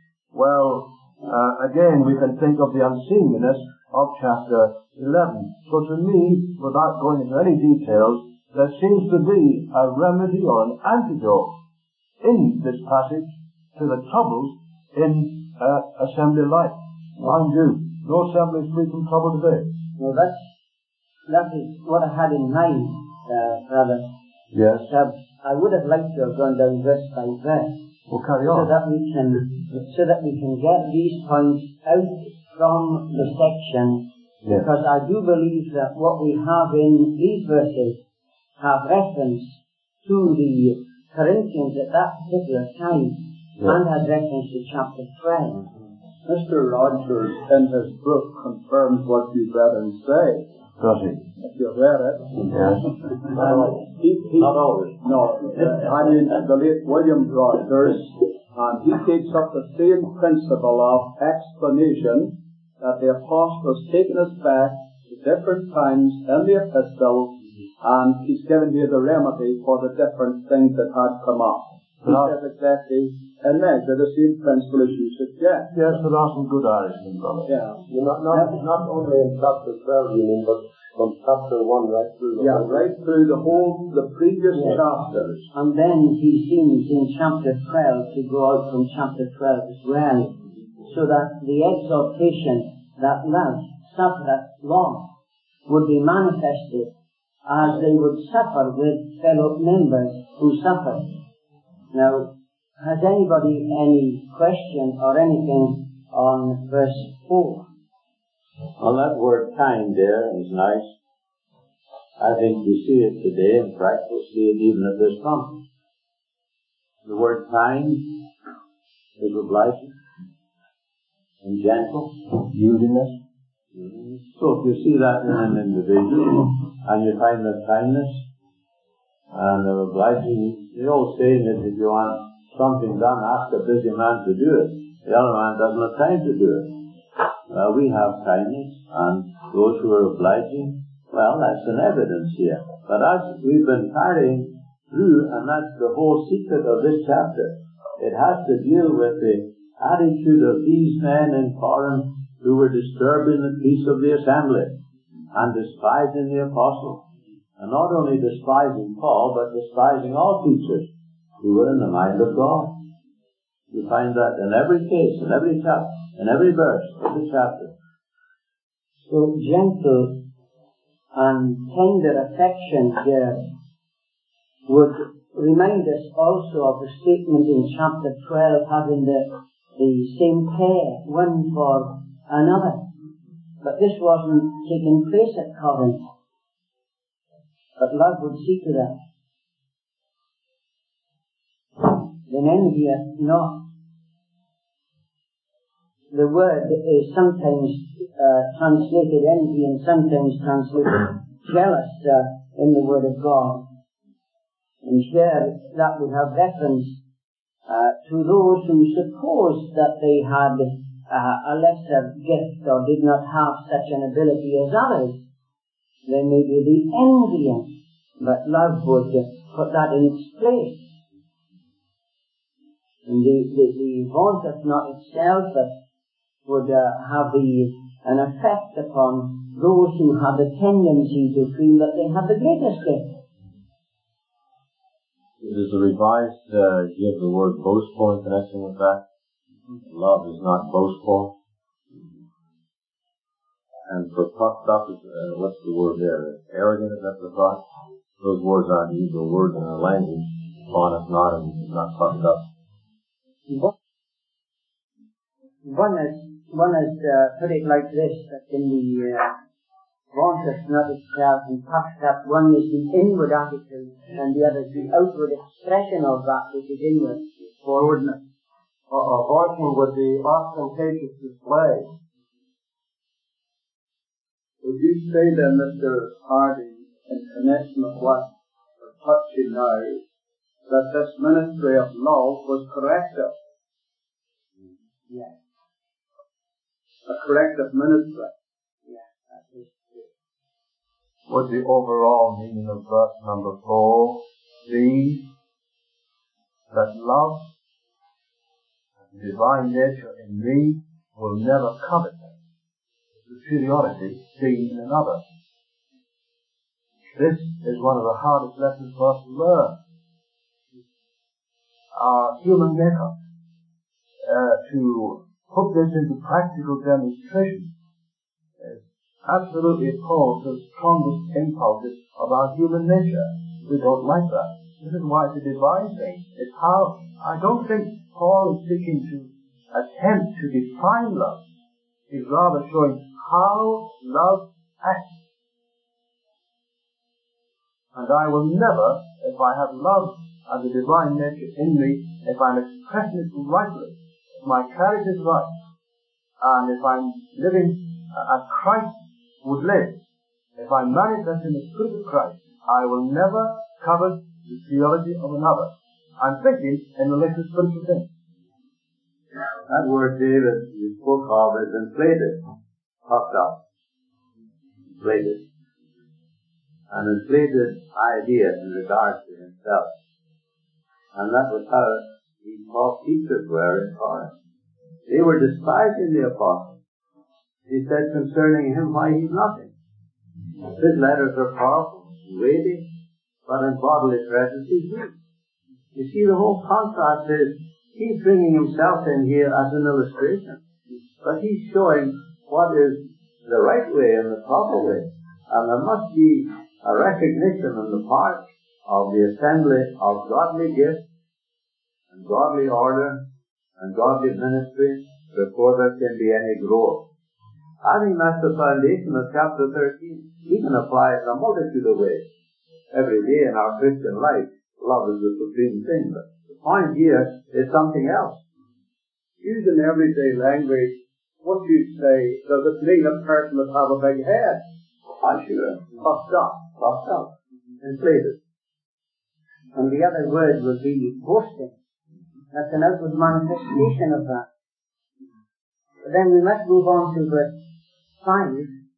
Well, uh, again, we can think of the unseemliness of chapter eleven. So to me, without going into any details, there seems to be a remedy or an antidote in this passage to the troubles in uh, assembly life. Mind you, no assembly is free from trouble today. Well, that's, that is what I had in mind, uh, brother. Yes. Uh, I would have liked to have gone down verse by verse. We'll carry on. So that we can, so that we can get these points out from the section. Yes. Because I do believe that what we have in these verses have reference to the Corinthians at that particular time, yes, and has reference to chapter twelve. Mister Rogers, in his book, confirms what you brethren say. Does he? If you read it. Yes. Not always. He, he, Not always. No. I mean, the late William Rogers, and he takes up the same principle of explanation, that the apostle has taken us back to different times in the epistle, and he's given you the remedy for the different things that had come up. He says exactly, in measure, the same principle as you suggest. Yes, there are some good Irishmen, brother. Yeah. You're not, not, not only in chapter twelve, you mean, but from chapter one right through the Yeah, whole. right through the whole, the previous yes. chapters. And then he seems in chapter twelve to go out from chapter twelve as well, so that the exhortation that love suffereth long would be manifested as they would suffer with fellow members who suffer. Now, has anybody any question or anything on verse four? Well, that word kind there is nice. I think we see it today in practice, see it even at this conference. The word kind is obliging and gentle. Yieldiness. Mm-hmm. So if you see that in an individual, and you find that kindness and they're obliging, the old saying is, if you want something done, ask a busy man to do it. The other man doesn't have time to do it. Well, we have kindness, and those who are obliging, well, that's an evidence here. But as we've been carrying through, and that's the whole secret of this chapter, it has to deal with the attitude of these men in Corinth who were disturbing the peace of the assembly and despising the apostle. And not only despising Paul, but despising all teachers who were in the mind of God. You find that in every case, in every chapter, in every verse, every chapter. So gentle and tender affection here would remind us also of the statement in chapter twelve, having the, the same care one for another. But this wasn't taking place at Corinth. But love would see to that. Then envieth not. The word is sometimes uh, translated envy and sometimes translated jealous uh, in the Word of God. And here that would have reference uh, to those who supposed that they had uh, a lesser gift or did not have such an ability as others. They may be envying, but love would put that in its place. And the, the, the vaunteth not itself, but would uh, have the, an effect upon those who have the tendency to feel that they have the greatest gift. Does the Revised uh, give the word boastful in connection with that? Love is not boastful. And for puffed up, is, uh, what's the word there? Arrogant, is that the thought? Those words aren't usual words in our language. Fawneth not and not puffed up. One is, one is uh, put it like this, that in the uh, vaunteth not itself and puffed up, one is the inward attitude, and the other is the outward expression of that which is inward, forwardness. A uh, vaunting would be ostentatious display. Would you say then, Mister Harding, in connection with what we're touching now, that this ministry of love was corrective? Yes. A corrective ministry. Yes, that is true. Would the overall meaning of verse number four be that love, the divine nature in me, will never covet superiority seen in another? This is one of the hardest lessons for us to learn. Our human makeup, uh, to put this into practical demonstration, is absolutely opposed to the strongest impulses of our human nature. We don't like that. This is why it's a divine thing. It's how, I don't think Paul is seeking to attempt to define love. He's rather showing how love acts. And I will never, if I have love as a divine nature in me, if I'm expressing it rightly, if my character is right, and if I'm living as Christ would live, if I'm manifesting the Spirit of Christ, I will never covet the theology of another. I'm thinking in relation to spiritual things. That word, David, you spoke of is inflated, puffed up, inflated. An inflated idea in regard to himself. And that was how these false teachers were in Corinth. They were despising the apostle. He said concerning him, why he's nothing. His letters are powerful, weighty, but in bodily presence he's weak. You see, the whole contrast is, he's bringing himself in here as an illustration. But he's showing what is the right way and the proper way. And there must be a recognition on the part of the assembly of godly gifts and godly order and godly ministry before there can be any growth. I think that's the foundation of chapter thirteen. We can apply it in a multitude of ways. Every day in our Christian life, love is the supreme thing. But the point here is something else. Using everyday language, what you say, does it mean a person would have a big head? I'm sure. Puffed up. Puffed up. Inflated. And the other word would be boasting. That's an outward manifestation of that. But then we must move on to verse five.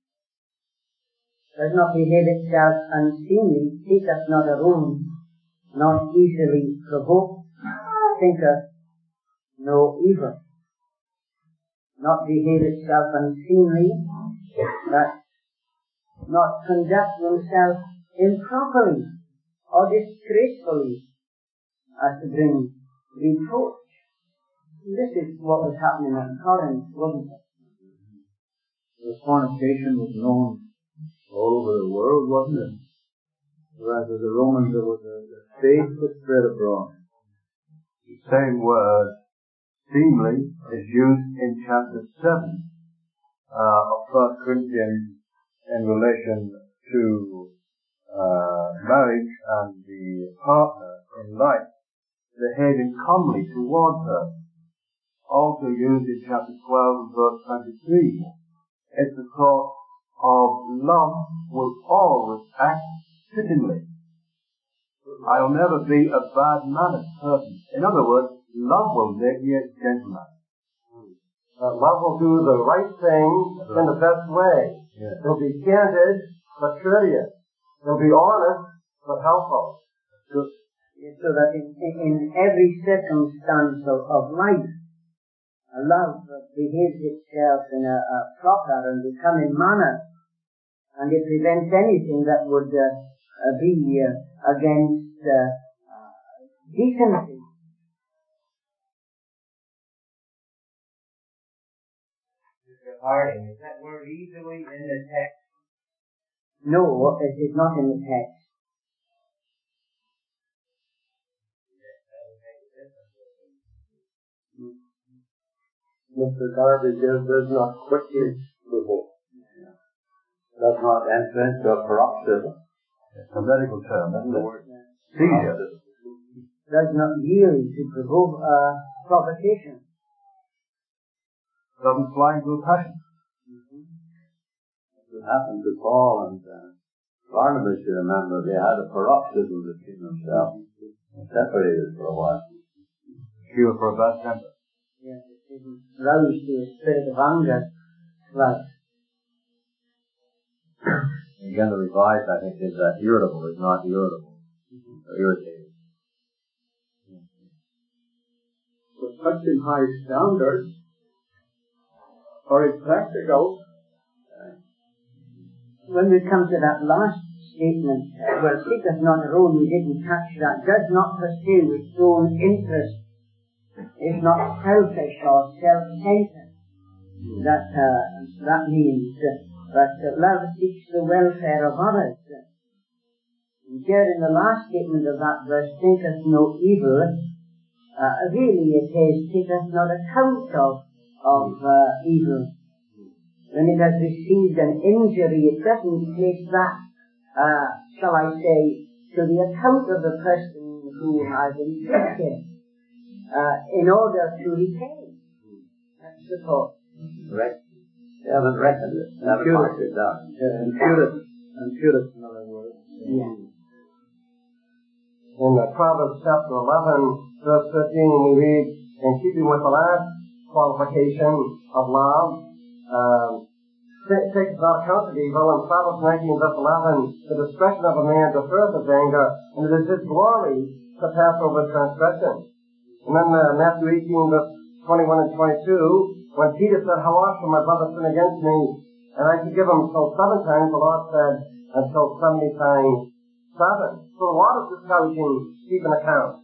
Does not behave itself unseemly, taketh not a own, not easily provoked, thinketh no evil. Not behave itself unseemly, that not conduct oneself improperly or disgracefully as to bring reproach. This is what was happening in Corinth, wasn't it? The fornication was known all over the world, wasn't it? Whereas with the Romans there was a, a faith that spread abroad. The same word, seemly, is used in chapter seven uh, of First Corinthians in relation to uh, marriage and the partner in life behaving comely towards her. Also used in chapter twelve and verse twenty-three. It's the thought of love will always act fittingly. I'll never be a bad-mannered person. In other words, love will make me a gentleman. Uh, love will do the right thing in the best way. Yeah. It'll be candid, but courteous. It'll be honest, but helpful. Just So that in, in every circumstance of, of life, love behaves itself in a, a proper and becoming manner, and it prevents anything that would uh, uh, be uh, against uh, uh, decency. Mister Harding, is that word easily in the text? No, it is not in the text. Mister Darby gives does not quickly revolt. Does not enter into a paroxysm. It's a medical term, isn't The it? word Seizure. Does not yield to provoke uh, provocation. Doesn't fly into a passion. It happened to Paul and uh, Barnabas, you remember, they had a paroxysm between themselves and separated for a while. Cure for a bad temper. Yes, it isn't roused to a spirit of anger. Love. Again, the revised, I think, is that irritable is not irritable, or irritated. With such in high standards, or in practical, When we come to that last statement, uh, well, seeketh not her own, we didn't catch that, does not pursue its own interest, is not selfish or self-centered. That, uh, that means uh, that uh, love seeks the welfare of others. And here in the last statement of that verse, thinketh no evil, uh, really it is, taketh not account of, of uh, evil. When it has received an injury, it doesn't place that, uh, shall I say, to the account of the person who has inflicted, uh, in order to repay. That's the thought. Right? They haven't reckoned it. They haven't marked it down. impudent, impudent, in other words. Yeah. In uh, Proverbs chapter eleven, verse fifteen, we read, in keeping with the last qualification of love, um, takes not account of evil. In Proverbs nineteen, verse eleven, the discretion of a man deferreth his anger, and it is his glory to pass over transgression. And then uh, Matthew eighteen, verse twenty-one and twenty-two, when Peter said, how oft shall my brother sin against me, and I should give him till seven times, the Lord said, until seventy times seven. So the Lord is discouraging keeping account.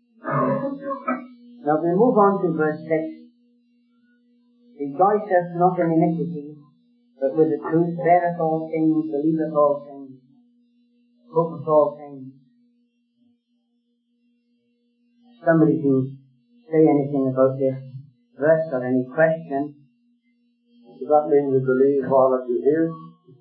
Now we move on to verse six. Rejoiceth not in iniquity, but with the truth beareth all things, believeth all things, hopeth all things. Somebody to say anything about this verse or any question? Does that mean we believe all that you hear?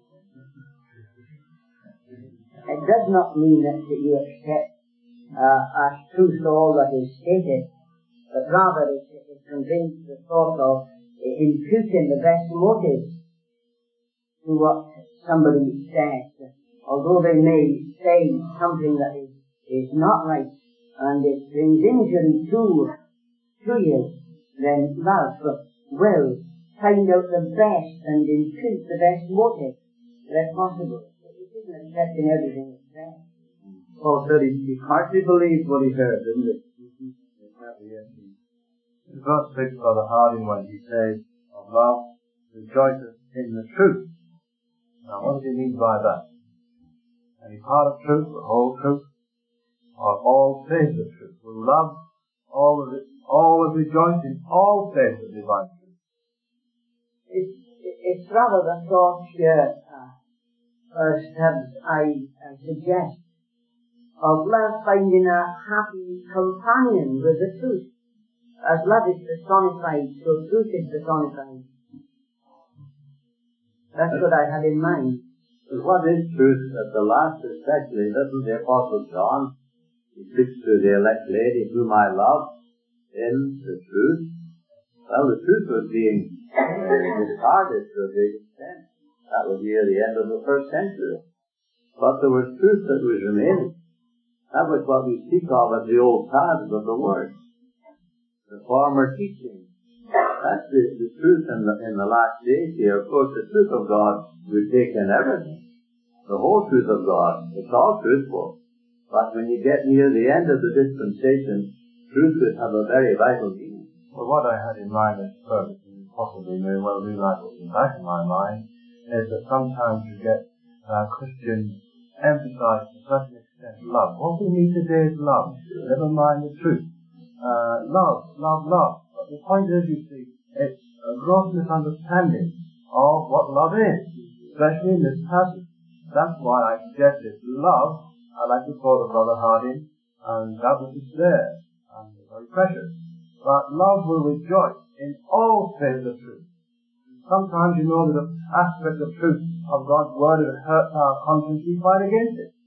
It does not mean that you accept uh, as truth all that is stated, but rather it, it conveys the thought of imputing the best motives to what somebody says. Although they may say something that is, is not right, and it brings injury to, to you, then love will find out the best and impute the best motive where possible. It isn't accepting everything that's said. Paul said he, he hardly believed what he heard, didn't he? In verse six, Brother Harding, when he says of love, rejoiceth in the truth. Now, what does he mean by that? Any part of truth, the whole truth, or all says the truth? Will love always, always rejoice in all says the divine truth? It's, it's rather the thought here, uh, first, as I, I suggest, of love finding a happy companion with the truth. As love is personified, so truth is personified. That's what I had in mind. But what is truth? At the last especially, doesn't the Apostle John, he speaks to the elect lady whom I love in the truth? Well, the truth was being uh, discarded to a great extent. That was near the end of the first century. But there was truth that was remaining. That was what we speak of as the old paths of the Word. The former teaching. That's the, the truth in the, in the last days here. Of course, the truth of God would take in everything. The whole truth of God. It's all truthful. But when you get near the end of the dispensation, truth would have a very vital meaning. Well, what I had in mind at first, and possibly may well realize what's in the back of my mind, is that sometimes you get uh, Christians emphasize to a certain extent love. What we need today is love, never mind the truth. Uh, love, love, love. But the point is, you see, it's a gross misunderstanding of what love is, especially in this passage. That's why I suggested love. I like the thought of Brother Harding, and that which is there, and it's very precious. But love will rejoice in all things of truth. Sometimes you know that an aspect of truth of God's Word that hurts our conscience, we fight against it.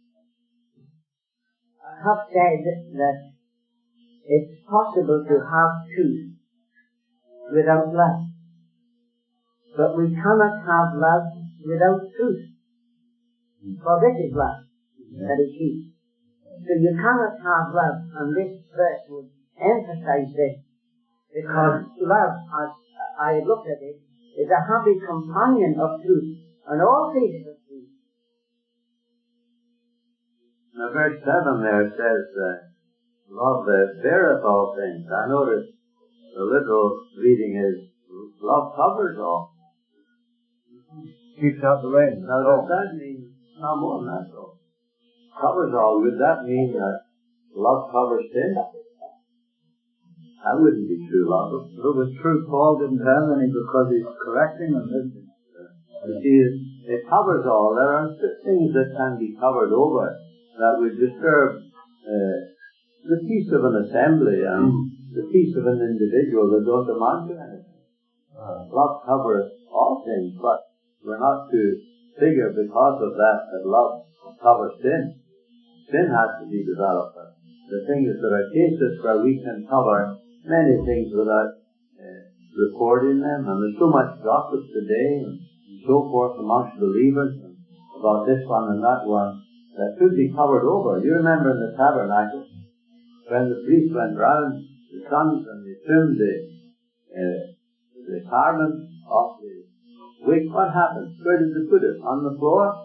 I have said that it's possible to have truth without love. But we cannot have love without truth. For this is love, that is peace. So you cannot have love, and this verse would emphasize this, because love, as I looked at it, is a happy companion of truth, and all phases of truth. Now verse seven there says, uh, love uh, beareth all things. I notice the literal reading is, love covers all. Keeps out the rain. Now does that mean, no more than that though. Covers all, would that mean that love covers sin? That wouldn't be true love. If it was true, Paul didn't have any because he's correcting them, isn't he? You see, it covers all. There are things that can be covered over that would disturb uh, the peace of an assembly and the peace of an individual that don't amount to anything. Uh, love covers all things, but we're not to figure because of that that love covers sin. Sin has to be developed. The thing is, there are cases where we can cover many things without uh, recording them, and there's so much gossip today and so forth amongst believers and about this one and that one that could be covered over. You remember in the tabernacle when the priest went round the sons and they trimmed the uh, the garment of the wick, what happened? Where did they put it? On the floor?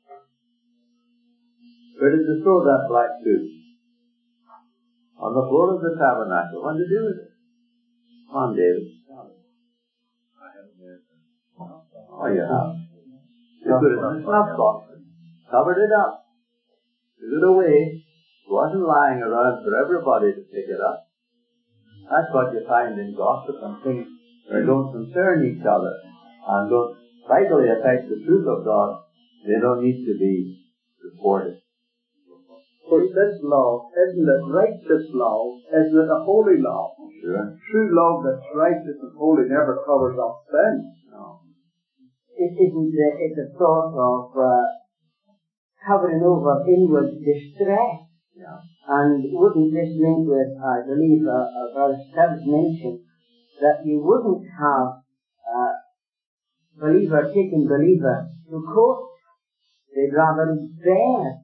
Where did they throw that black suit? On the floor of the tabernacle. What did they do with it? Come on, David. I haven't heard that. Oh, you have. They put it in the snuff box. Covered it up. Took it away. It wasn't lying around for everybody to pick it up. That's what you find in gossip and things that don't concern each other and don't vitally affect the truth of God. They don't need to be reported. For this love, isn't it righteous love? Isn't it a holy love? Sure. True love that's righteous and holy never covers up sin. No. It isn't the, it's a thought of uh, covering over inward distress. Yeah. And wouldn't this link with, I believe, uh, uh, Brother Stubbs mentioned, that you wouldn't have uh, believer taking believer to court. They'd rather bear.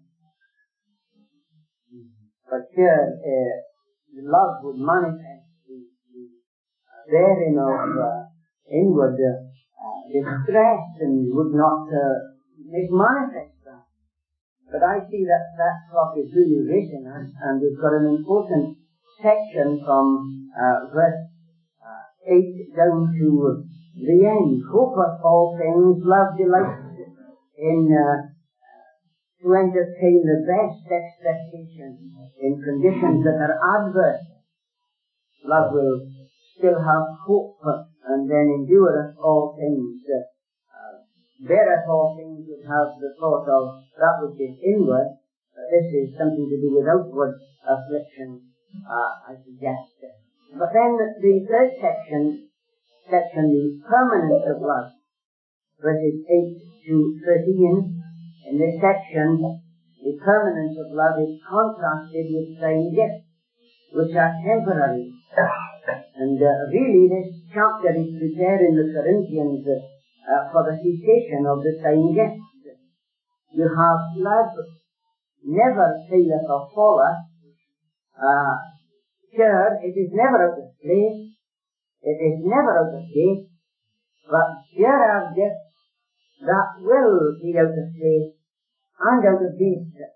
But here, uh, love would manifest the, the bearing of uh, inward uh, distress and would not uh, manifest that. But I see that that talk is really raising us, and we've got an important section from uh, verse uh, eight down to the end. Hope of all things, love delights in uh, to entertain the best expectations in conditions that are adverse. Love will still have hope and then endureth all things. Uh, beareth all things would have the thought of that which is inward. Uh, this is something to do with outward affliction, uh, I suggest. But then the third section, section, the permanence of love, verses eight to thirteen, in this section, the permanence of love is contrasted with sign gifts, which are temporary. And uh, really this chapter is preparing the Corinthians uh, for the cessation of the sign gifts. You have love never faileth or falleth. Uh, here, it is never out of place. It is never out of place. But here are gifts that will be out of place and out of date.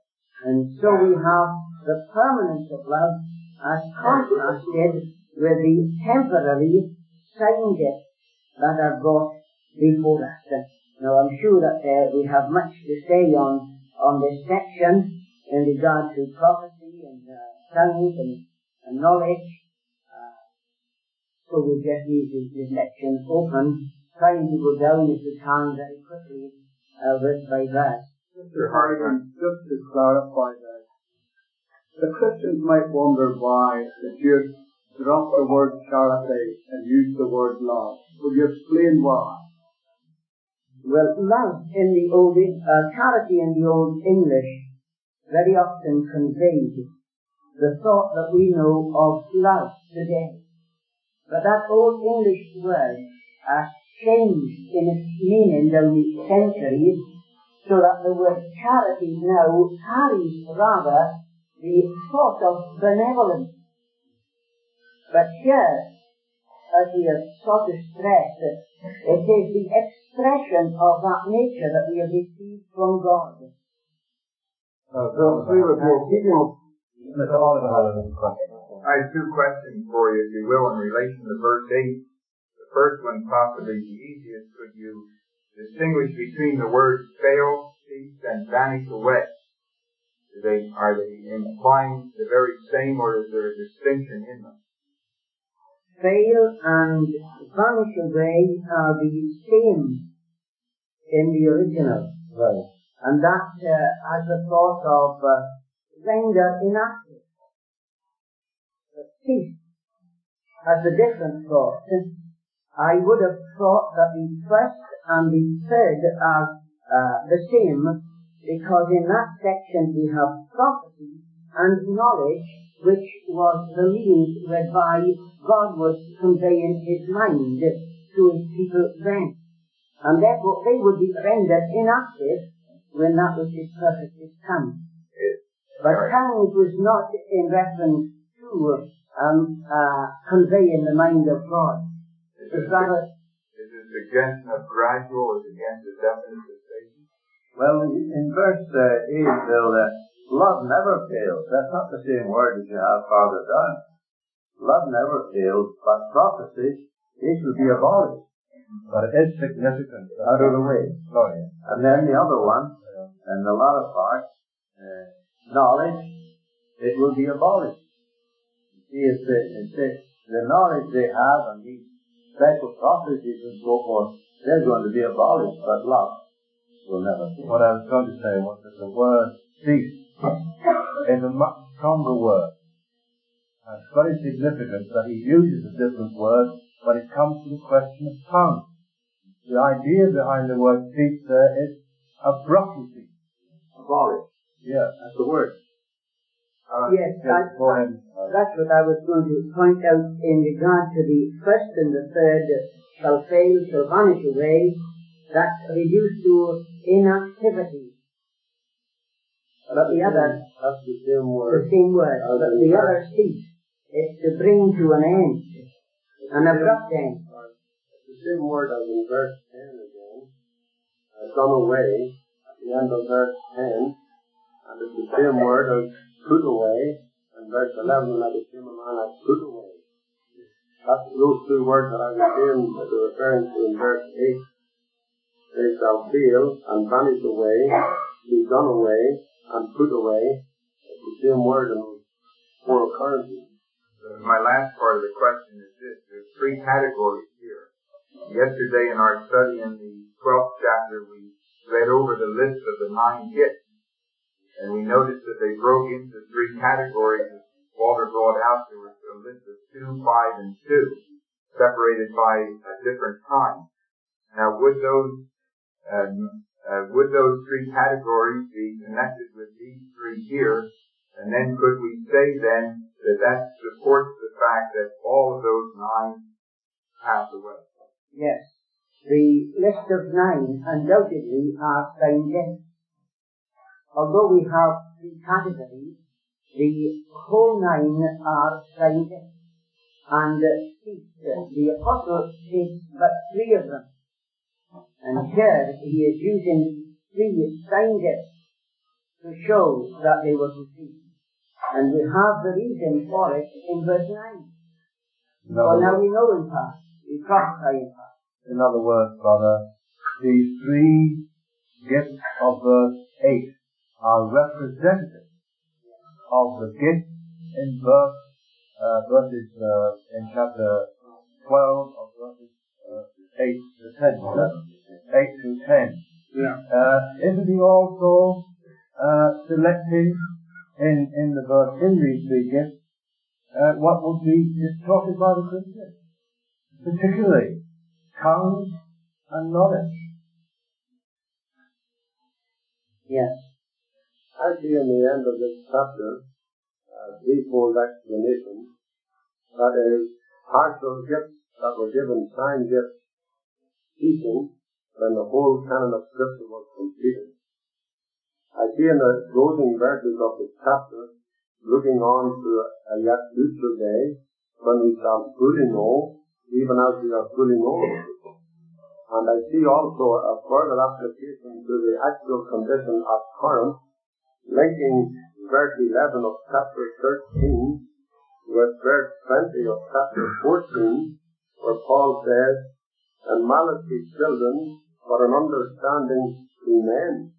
And so we have the permanence of love as contrasted with the temporary sign gifts that are brought before us. Now I'm sure that uh, we have much to say on, on this section in regard to prophecy and uh, tongues and, and knowledge. Uh, so we'll just leave this, this section open, trying to go down if we can very quickly, uh, verse by verse. Mister Harden, just to clarify that, the Christians might wonder why the Jews dropped the word charity and used the word love. Will you explain why? Well, love in the old, uh, charity in the Old English very often conveyed the thought that we know of love today. But that Old English word has changed in its meaning down the centuries, so that the word charity now carries rather the thought of benevolence. But here, as we have sort of stressed, it is the expression of that nature that we have received from God. Uh, Bill, three would be in keeping. I have two questions for you, if you will, in relation to verse eight. The first one, possibly the easiest. Could you distinguish between the words fail, cease, and vanish away? Are they, are they implying the very same, or is there a distinction in them? Fail and vanish away are the same in the original. Right. And that uh, has the thought of uh, render inactive. But cease has a different thought. I would have thought that the first and the third are uh, the same, because in that section we have prophecy and knowledge, which was the means whereby God was conveying his mind to his people then. And therefore they would be rendered inactive when that which is perfect is come. But tongues was not in reference to um, uh, conveying the mind of God. Is it a suggestion of gradual as against a definite cessation? Well, in verse uh, eight, Bill, uh, love never fails. That's not the same word as you have farther down. Love never fails, but prophecy, they shall be abolished. But it is significant. Out of the way. Sorry. And then the other one, and the latter part, uh, knowledge, it will be abolished. You see, it's the, it's the, the knowledge they have and these special prophecies and so forth, they're going to be abolished, but love will never fail. What I was going to say was that the word cease is a much stronger word. And it's very significant that he uses a different word when it comes to the question of tongue. The idea behind the word cease there is abruptly cease. Abolish. Yeah. That's the word. Uh, yes, that, that's what I was going to point out in regard to the first and the third, uh, shall fail, shall vanish away. That's reduced to inactivity. But the other, that's the same word. the same word, but the other cease is to bring to an end, an abrupt end. It's the same word as in verse ten again, uh, done away, at the end of verse ten, and it's the same word as put away, and verse eleven, when I became a man, I put away. That's those two words that I was saying that they're referring to in verse eight. They shall fail and vanish away, be done away, and put away. It's the same word in those four occurrences. My last part of the question is this. There's three categories here. Yesterday in our study in the twelfth chapter, we read over the list of the nine gifts. And we noticed that they broke into three categories. As Walter brought out, there was a list of two, five, and two, separated by a different time. Now, would those uh, uh, would those three categories be connected with these three here? And then could we say then that that supports the fact that all of those nine pass away? Yes. The list of nine undoubtedly are sign gifts. Although we have three categories, the whole nine are sign gifts. And uh, the apostle takes but three of them. And here he is using three sign gifts to show that they were deceived. And we have the reason for it in verse nine. For now we know in part, we prophesy in part. In other words, brother, these three gifts of verse eight are representative of the gift in verse, uh, verses, uh, in chapter twelve of verses uh, eight to ten, eight to ten. Yeah. Uh, isn't he also uh, selecting in, in the verse, in these three gifts, uh, what would be distorted by the Christian? Particularly, tongues and knowledge. Yes. I see in the end of this chapter a threefold explanation. That is, partial gifts that were given, sign gifts, ceasing when the whole canon of Scripture was completed. I see in the closing verses of the chapter, looking on to a yet future day, when we shall fully know, even as we are fully known. And I see also a further application to the actual condition at Corinth, linking verse eleven of chapter thirteen with verse twenty of chapter fourteen, where Paul says, "And malice be children, but an understanding be men.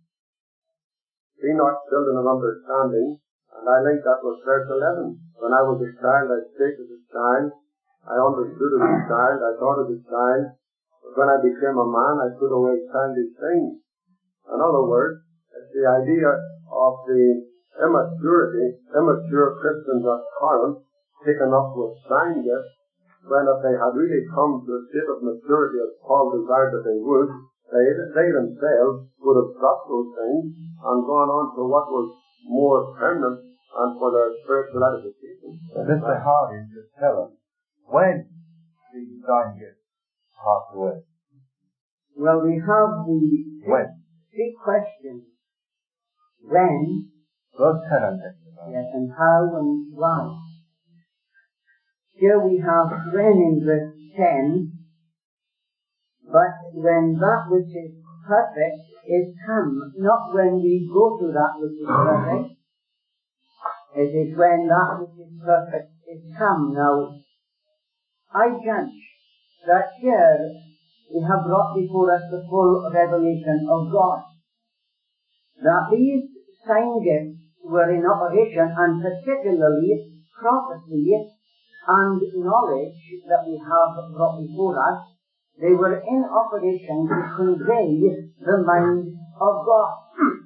Be not children of understanding." And I think that was verse eleven. When I was a child, I spake as a child, I understood as a child, I thought as a child, but when I became a man, I put away childish things. In other words, it's the idea of the immaturity, immature Christians at Corinth, taken up with sign gifts, when if they had really come to a state of maturity as Paul desired that they would, they, they themselves would have dropped those things and gone on to what was more permanent and for their spiritual edification. Mister Harding just tell us when the sign gifts pass away. Well, we have the When? three questions. When, Verse ten, I'm thinking about. yes, and how and why. Here we have when in verse ten, but when that which is perfect is come, not when we go to that which is perfect. It is when that which is perfect is come. Now, I judge that here we have brought before us the full revelation of God. That these sign gifts were in operation, and particularly prophecy and knowledge that we have brought before us, they were in operation to convey the mind of God.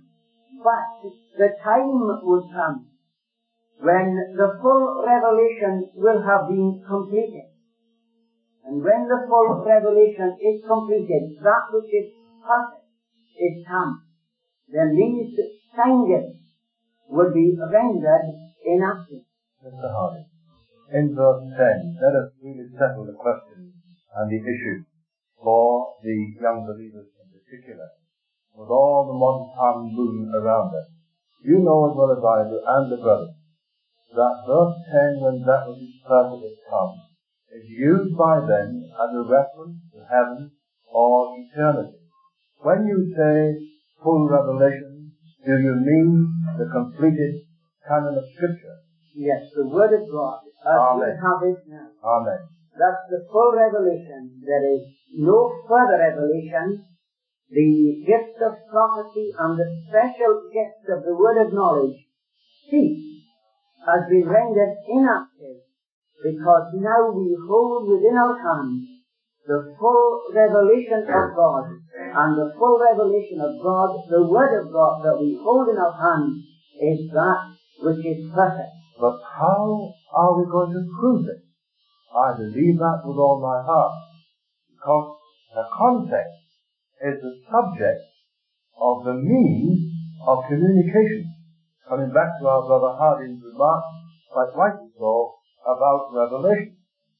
But the time would come when the full revelation will have been completed. And when the full revelation is completed, that which is perfect is come. Then these sign gifts would be rendered inactive. Mister Harding, in verse ten, let us really settle the question and the issue for the young believers in particular, with all the modern times moving around us. You know as well as I do, and the brothers, that verse ten, when that which is perfect has come, is used by them as a reference to heaven or eternity. When you say full revelation, do you mean the completed canon of Scripture? Yes, the Word of God, as we have it now. Amen. That's the full revelation. There is no further revelation. The gift of prophecy and the special gift of the word of knowledge cease, has been rendered inactive, because now we hold within our hands the full revelation of God, and the full revelation of God, the Word of God that we hold in our hands, is that which is perfect. But how are we going to prove it? I believe that with all my heart, because the context is the subject of the means of communication. Coming back to our brother Harding's remark, quite rightly so, about revelation.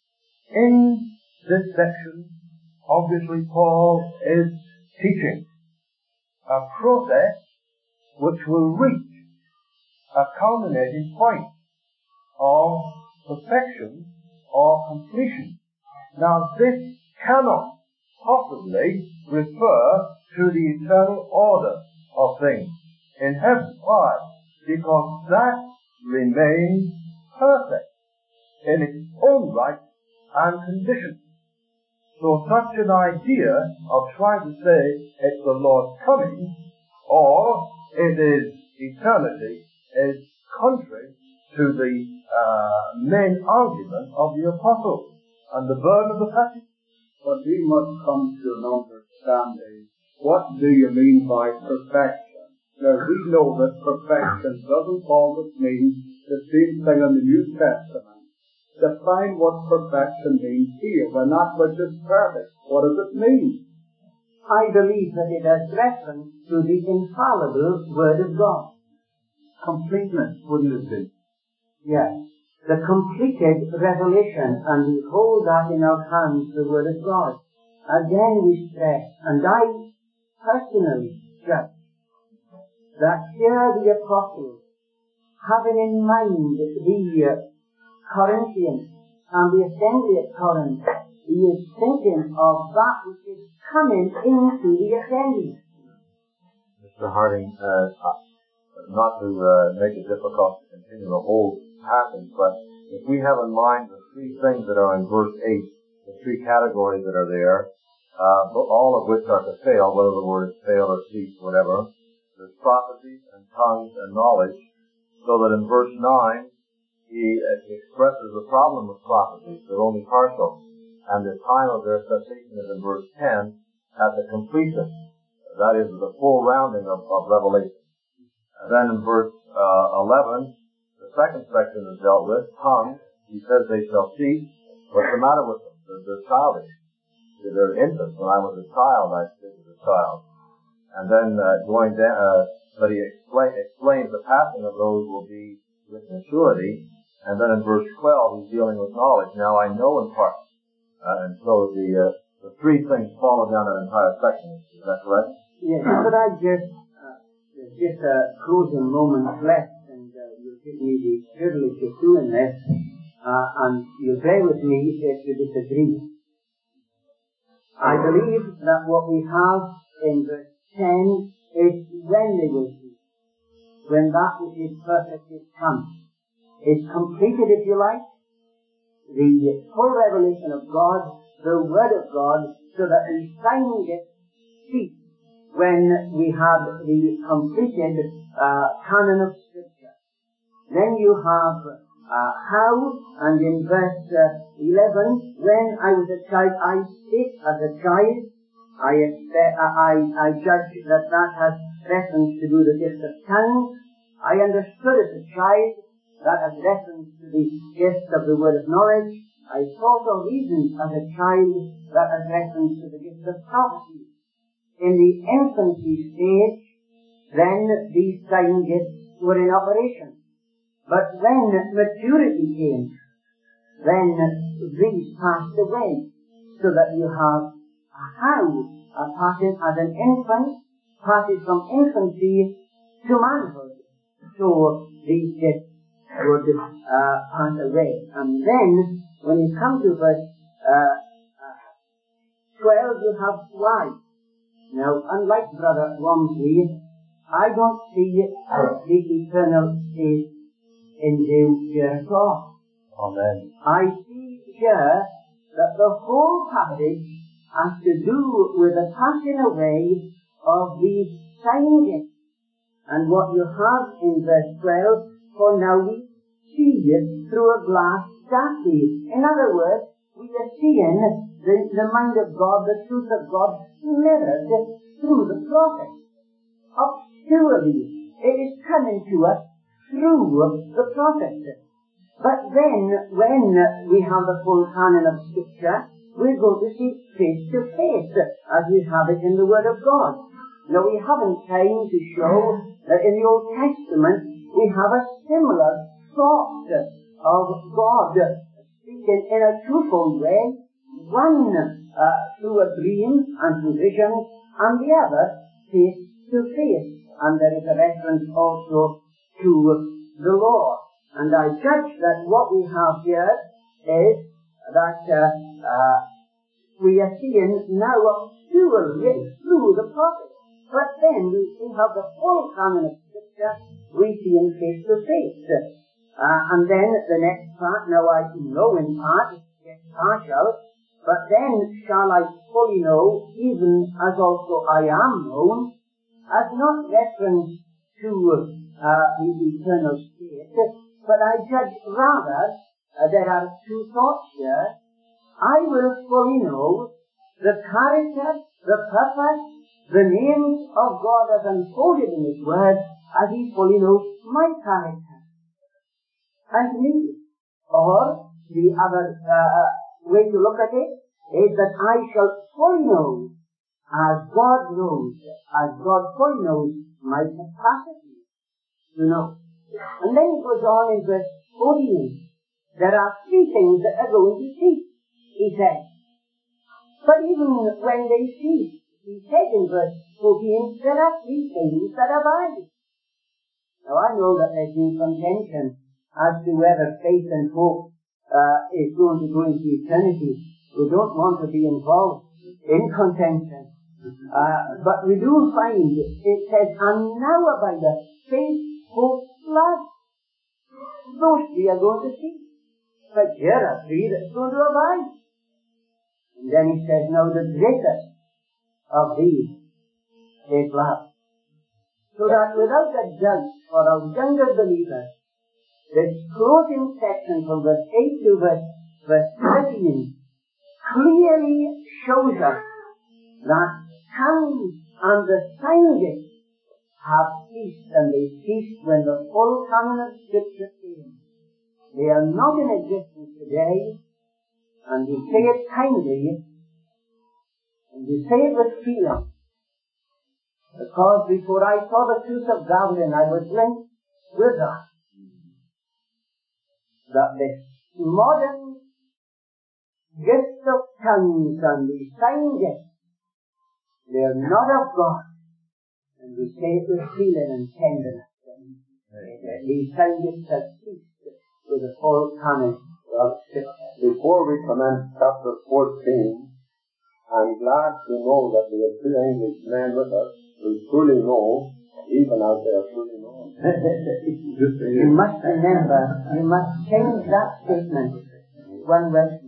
In this section, obviously Paul is teaching a process which will reach a culminating point of perfection or completion. Now this cannot possibly refer to the eternal order of things. in heaven. Why? Because that remains perfect in its own right and condition. So such an idea of trying to say it's the Lord's coming or it is eternity is contrary to the uh, main argument of the apostles and the burden of the passage. But we must come to an understanding. What do you mean by perfection? Now we know that perfection doesn't always mean the same thing in the New Testament. Define what perfection means here. When that which is perfect, what does it mean? I believe that it has reference to the infallible Word of God. Completeness, wouldn't it be? Yes. The completed revelation, and we hold that in our hands, the Word of God. Again we stress, and I personally judge, that here the apostles, having in mind the uh, Corinthians and the assembly at Corinth, he is thinking of that which is coming into the assembly. Mister Harding, uh, not to uh, make it difficult to continue the whole passage, but if we have in mind the three things that are in verse eight, the three categories that are there, uh, all of which are to fail, whether the word is fail or cease, whatever, there's prophecies and tongues and knowledge, so that in verse nine, he expresses the problem with prophecies. They're only partial. And the time of their cessation is in verse ten, at the completion. That is the full rounding of, of Revelation. And then in verse uh, eleven, the second section is dealt with, tongues. He says they shall cease. What's the matter with them? They're, they're childish. They're infants. When I was a child, I was a child. And then uh, going down, uh, but he explain, explains the passing of those will be with maturity. And then in verse twelve, he's dealing with knowledge. Now I know in part. Uh, and so the uh, the three things follow down that entire section. Is that correct? Yes. Could I just, uh, just a uh, closing moment left, and uh, you'll give me the privilege of doing this, uh, and you'll bear with me if you disagree. I believe that what we have in verse ten is when they will see, when that which is perfect is come. It's completed, if you like, the full revelation of God, the Word of God, so that we find it cease when we have the completed uh, canon of Scripture. Then you have uh, how, and in verse uh, eleven, when I was a child, I spake as a child. I, expect, I, I judge that that has reference to do the gift of tongues. I understood as a child. That has reference to the gift of the word of knowledge. I thought or reasoned as a child. That has reference to the gift of prophecy. In the infancy stage, then these sign gifts were in operation. But when maturity came, then these passed away, so that you have a how, a passing as an infant, passes from infancy to manhood. So these gifts would uh, pass away. And then, when you come to verse uh, uh, twelve, you have why. Now, unlike Brother Walmsley, I don't see the eternal state in James here at all. Amen. I see here that the whole passage has to do with the passing away of these sign gifts. And what you have in verse twelve, for now we see it through a glass darkly. In other words, we are seeing the, the mind of God, the truth of God, mirrored through the prophet. Obscurely, it is coming to us through the prophet. But then, when we have the full canon of Scripture, we're going to see face to face, as we have it in the Word of God. Now, we haven't time to show that in the Old Testament we have a similar thought of God speaking in a twofold way, one uh, through a dream and through vision, and the other face to face. And there is a reference also to the law. And I judge that what we have here is that uh, uh, we are seeing now obscurely through the prophet. But then we, we have the full canon of Scripture, we see him face to face. Uh, and then the next part, now I know in part, it's partial, but then shall I fully know, even as also I am known, as not reference to uh, the eternal state, but I judge rather uh, there are two thoughts here. I will fully know the character, the purpose, the names of God as unfolded in His Word, as He fully knows my character and me. Or the other uh, way to look at it is that I shall fully know as God knows, as God fully knows my capacity to know. And then it goes on in verse fourteen. There are three things that are going to cease, he says. But even when they cease, he says in verse fourteen, there are three things that abide. Now I know that there's been contention as to whether faith and hope uh, is going to go into eternity. We don't want to be involved in contention. Uh, but we do find it says, and now abideth faith, hope, love. Those three are going to cease. But here are three that's going to abide. And then he says, now the greatest of these is love. So that without a doubt for our younger believers, this closing section from verse eight to verse, verse thirteen clearly shows us that tongues and the sign gifts have ceased, and they ceased when the full canon of Scripture came. They are not in existence today, and we say it kindly, and we say it with feeling, because before I saw the truth of Gawain, I was linked with that. That this modern gift of tongues and the sign gifts, they are not of God. And we say it with feeling and tenderness. And these sign gifts have ceased with the full canon of Scripture. Before we commence chapter fourteen, I'm glad to know that we have two English men with us who truly know, even as they are truly known. You must remember, you must change that statement one way.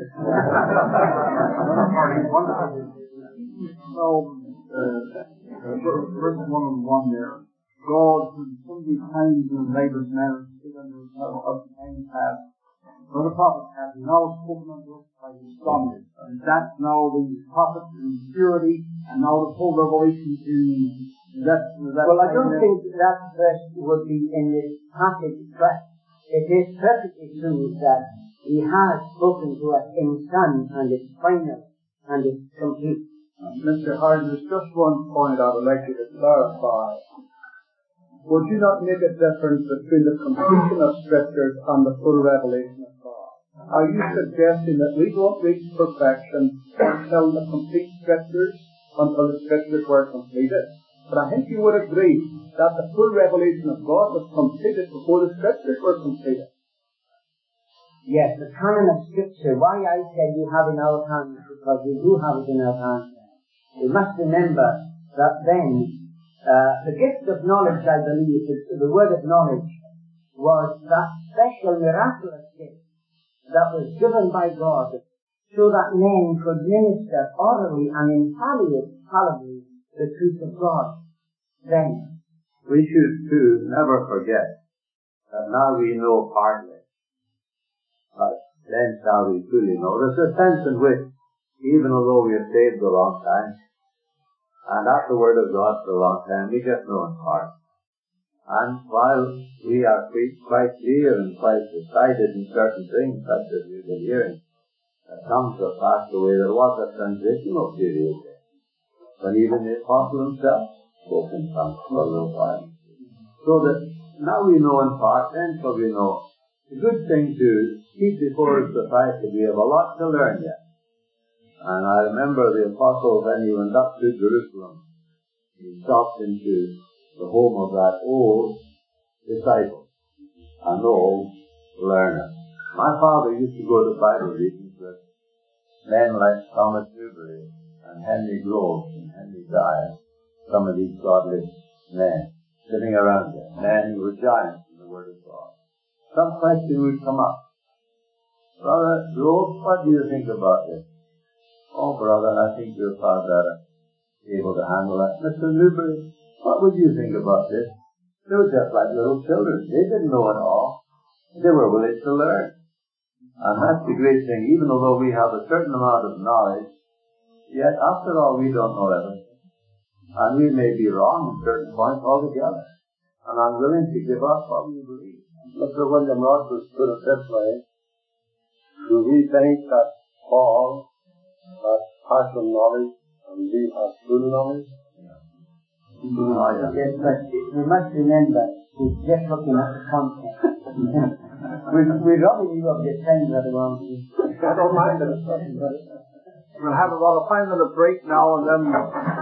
So, uh, verse one and one there. God, who so many times in labours matters, speak unto us of the time past. For the prophet hath now spoken unto us by his Son. And that's now the prophet in purity, and now the full revelation in that. that well, I don't think that verse would be in this passage, but it is perfectly true that he has spoken to us in Son, and it's final, and it's complete. Uh, Mister Hardin, there's just one point I would like you to clarify. Would you not make a difference between the completion of Scriptures and the full revelation of God? Are you suggesting that we don't reach perfection until the complete Scriptures, until the Scriptures were completed? But I think you would agree that the full revelation of God was completed before the Scriptures were completed. Yes, the canon of Scripture, why I said we have in our hands, because we do have it in our hands. We must remember that then, uh, the gift of knowledge, I believe, the, the word of knowledge, was that special miraculous gift that was given by God so that men could minister orally and infallibly the truth of God. Then, we should too never forget that now we know partly, but then shall we truly know. There's a sense in which, even although we have saved a long time, and at the Word of God for a long time, we just know in part. And while we are quite clear and quite decided in certain things, such as we've been hearing, that comes to pass away, there was a transitional period there, when even the Apostle himself spoke in tongues for a little while. So that now we know in part, then shall we know. It's a good thing to keep before us the fact that we have a lot to learn yet. And I remember the Apostle, when he went up to Jerusalem, he stopped into the home of that old disciple, an old learner. My father used to go to Bible readings with men like Thomas Newberry and Henry Groves and Henry Dyer, some of these godly men. sitting around you, men who were giants in the Word of God. Some question would come up. Brother Joe, what do you think about this? Oh, brother, I think you're far better able to handle that. Mister Newbury, what would you think about this? They were just like little children. They didn't know it all. They were willing to learn. And that's the great thing. Even although we have a certain amount of knowledge, yet after all we don't know everything. And we may be wrong in certain points altogether. And I'm willing to give up what we believe. Mister William Rogers put it this way. Do we think that Paul has partial knowledge and we have full knowledge? Mm-hmm. Oh, yeah. Yes, but we must remember, we're just looking at the content. we, we robbing you of your time, Brother Walmsley. I don't mind it. We'll have about a five minute break now and then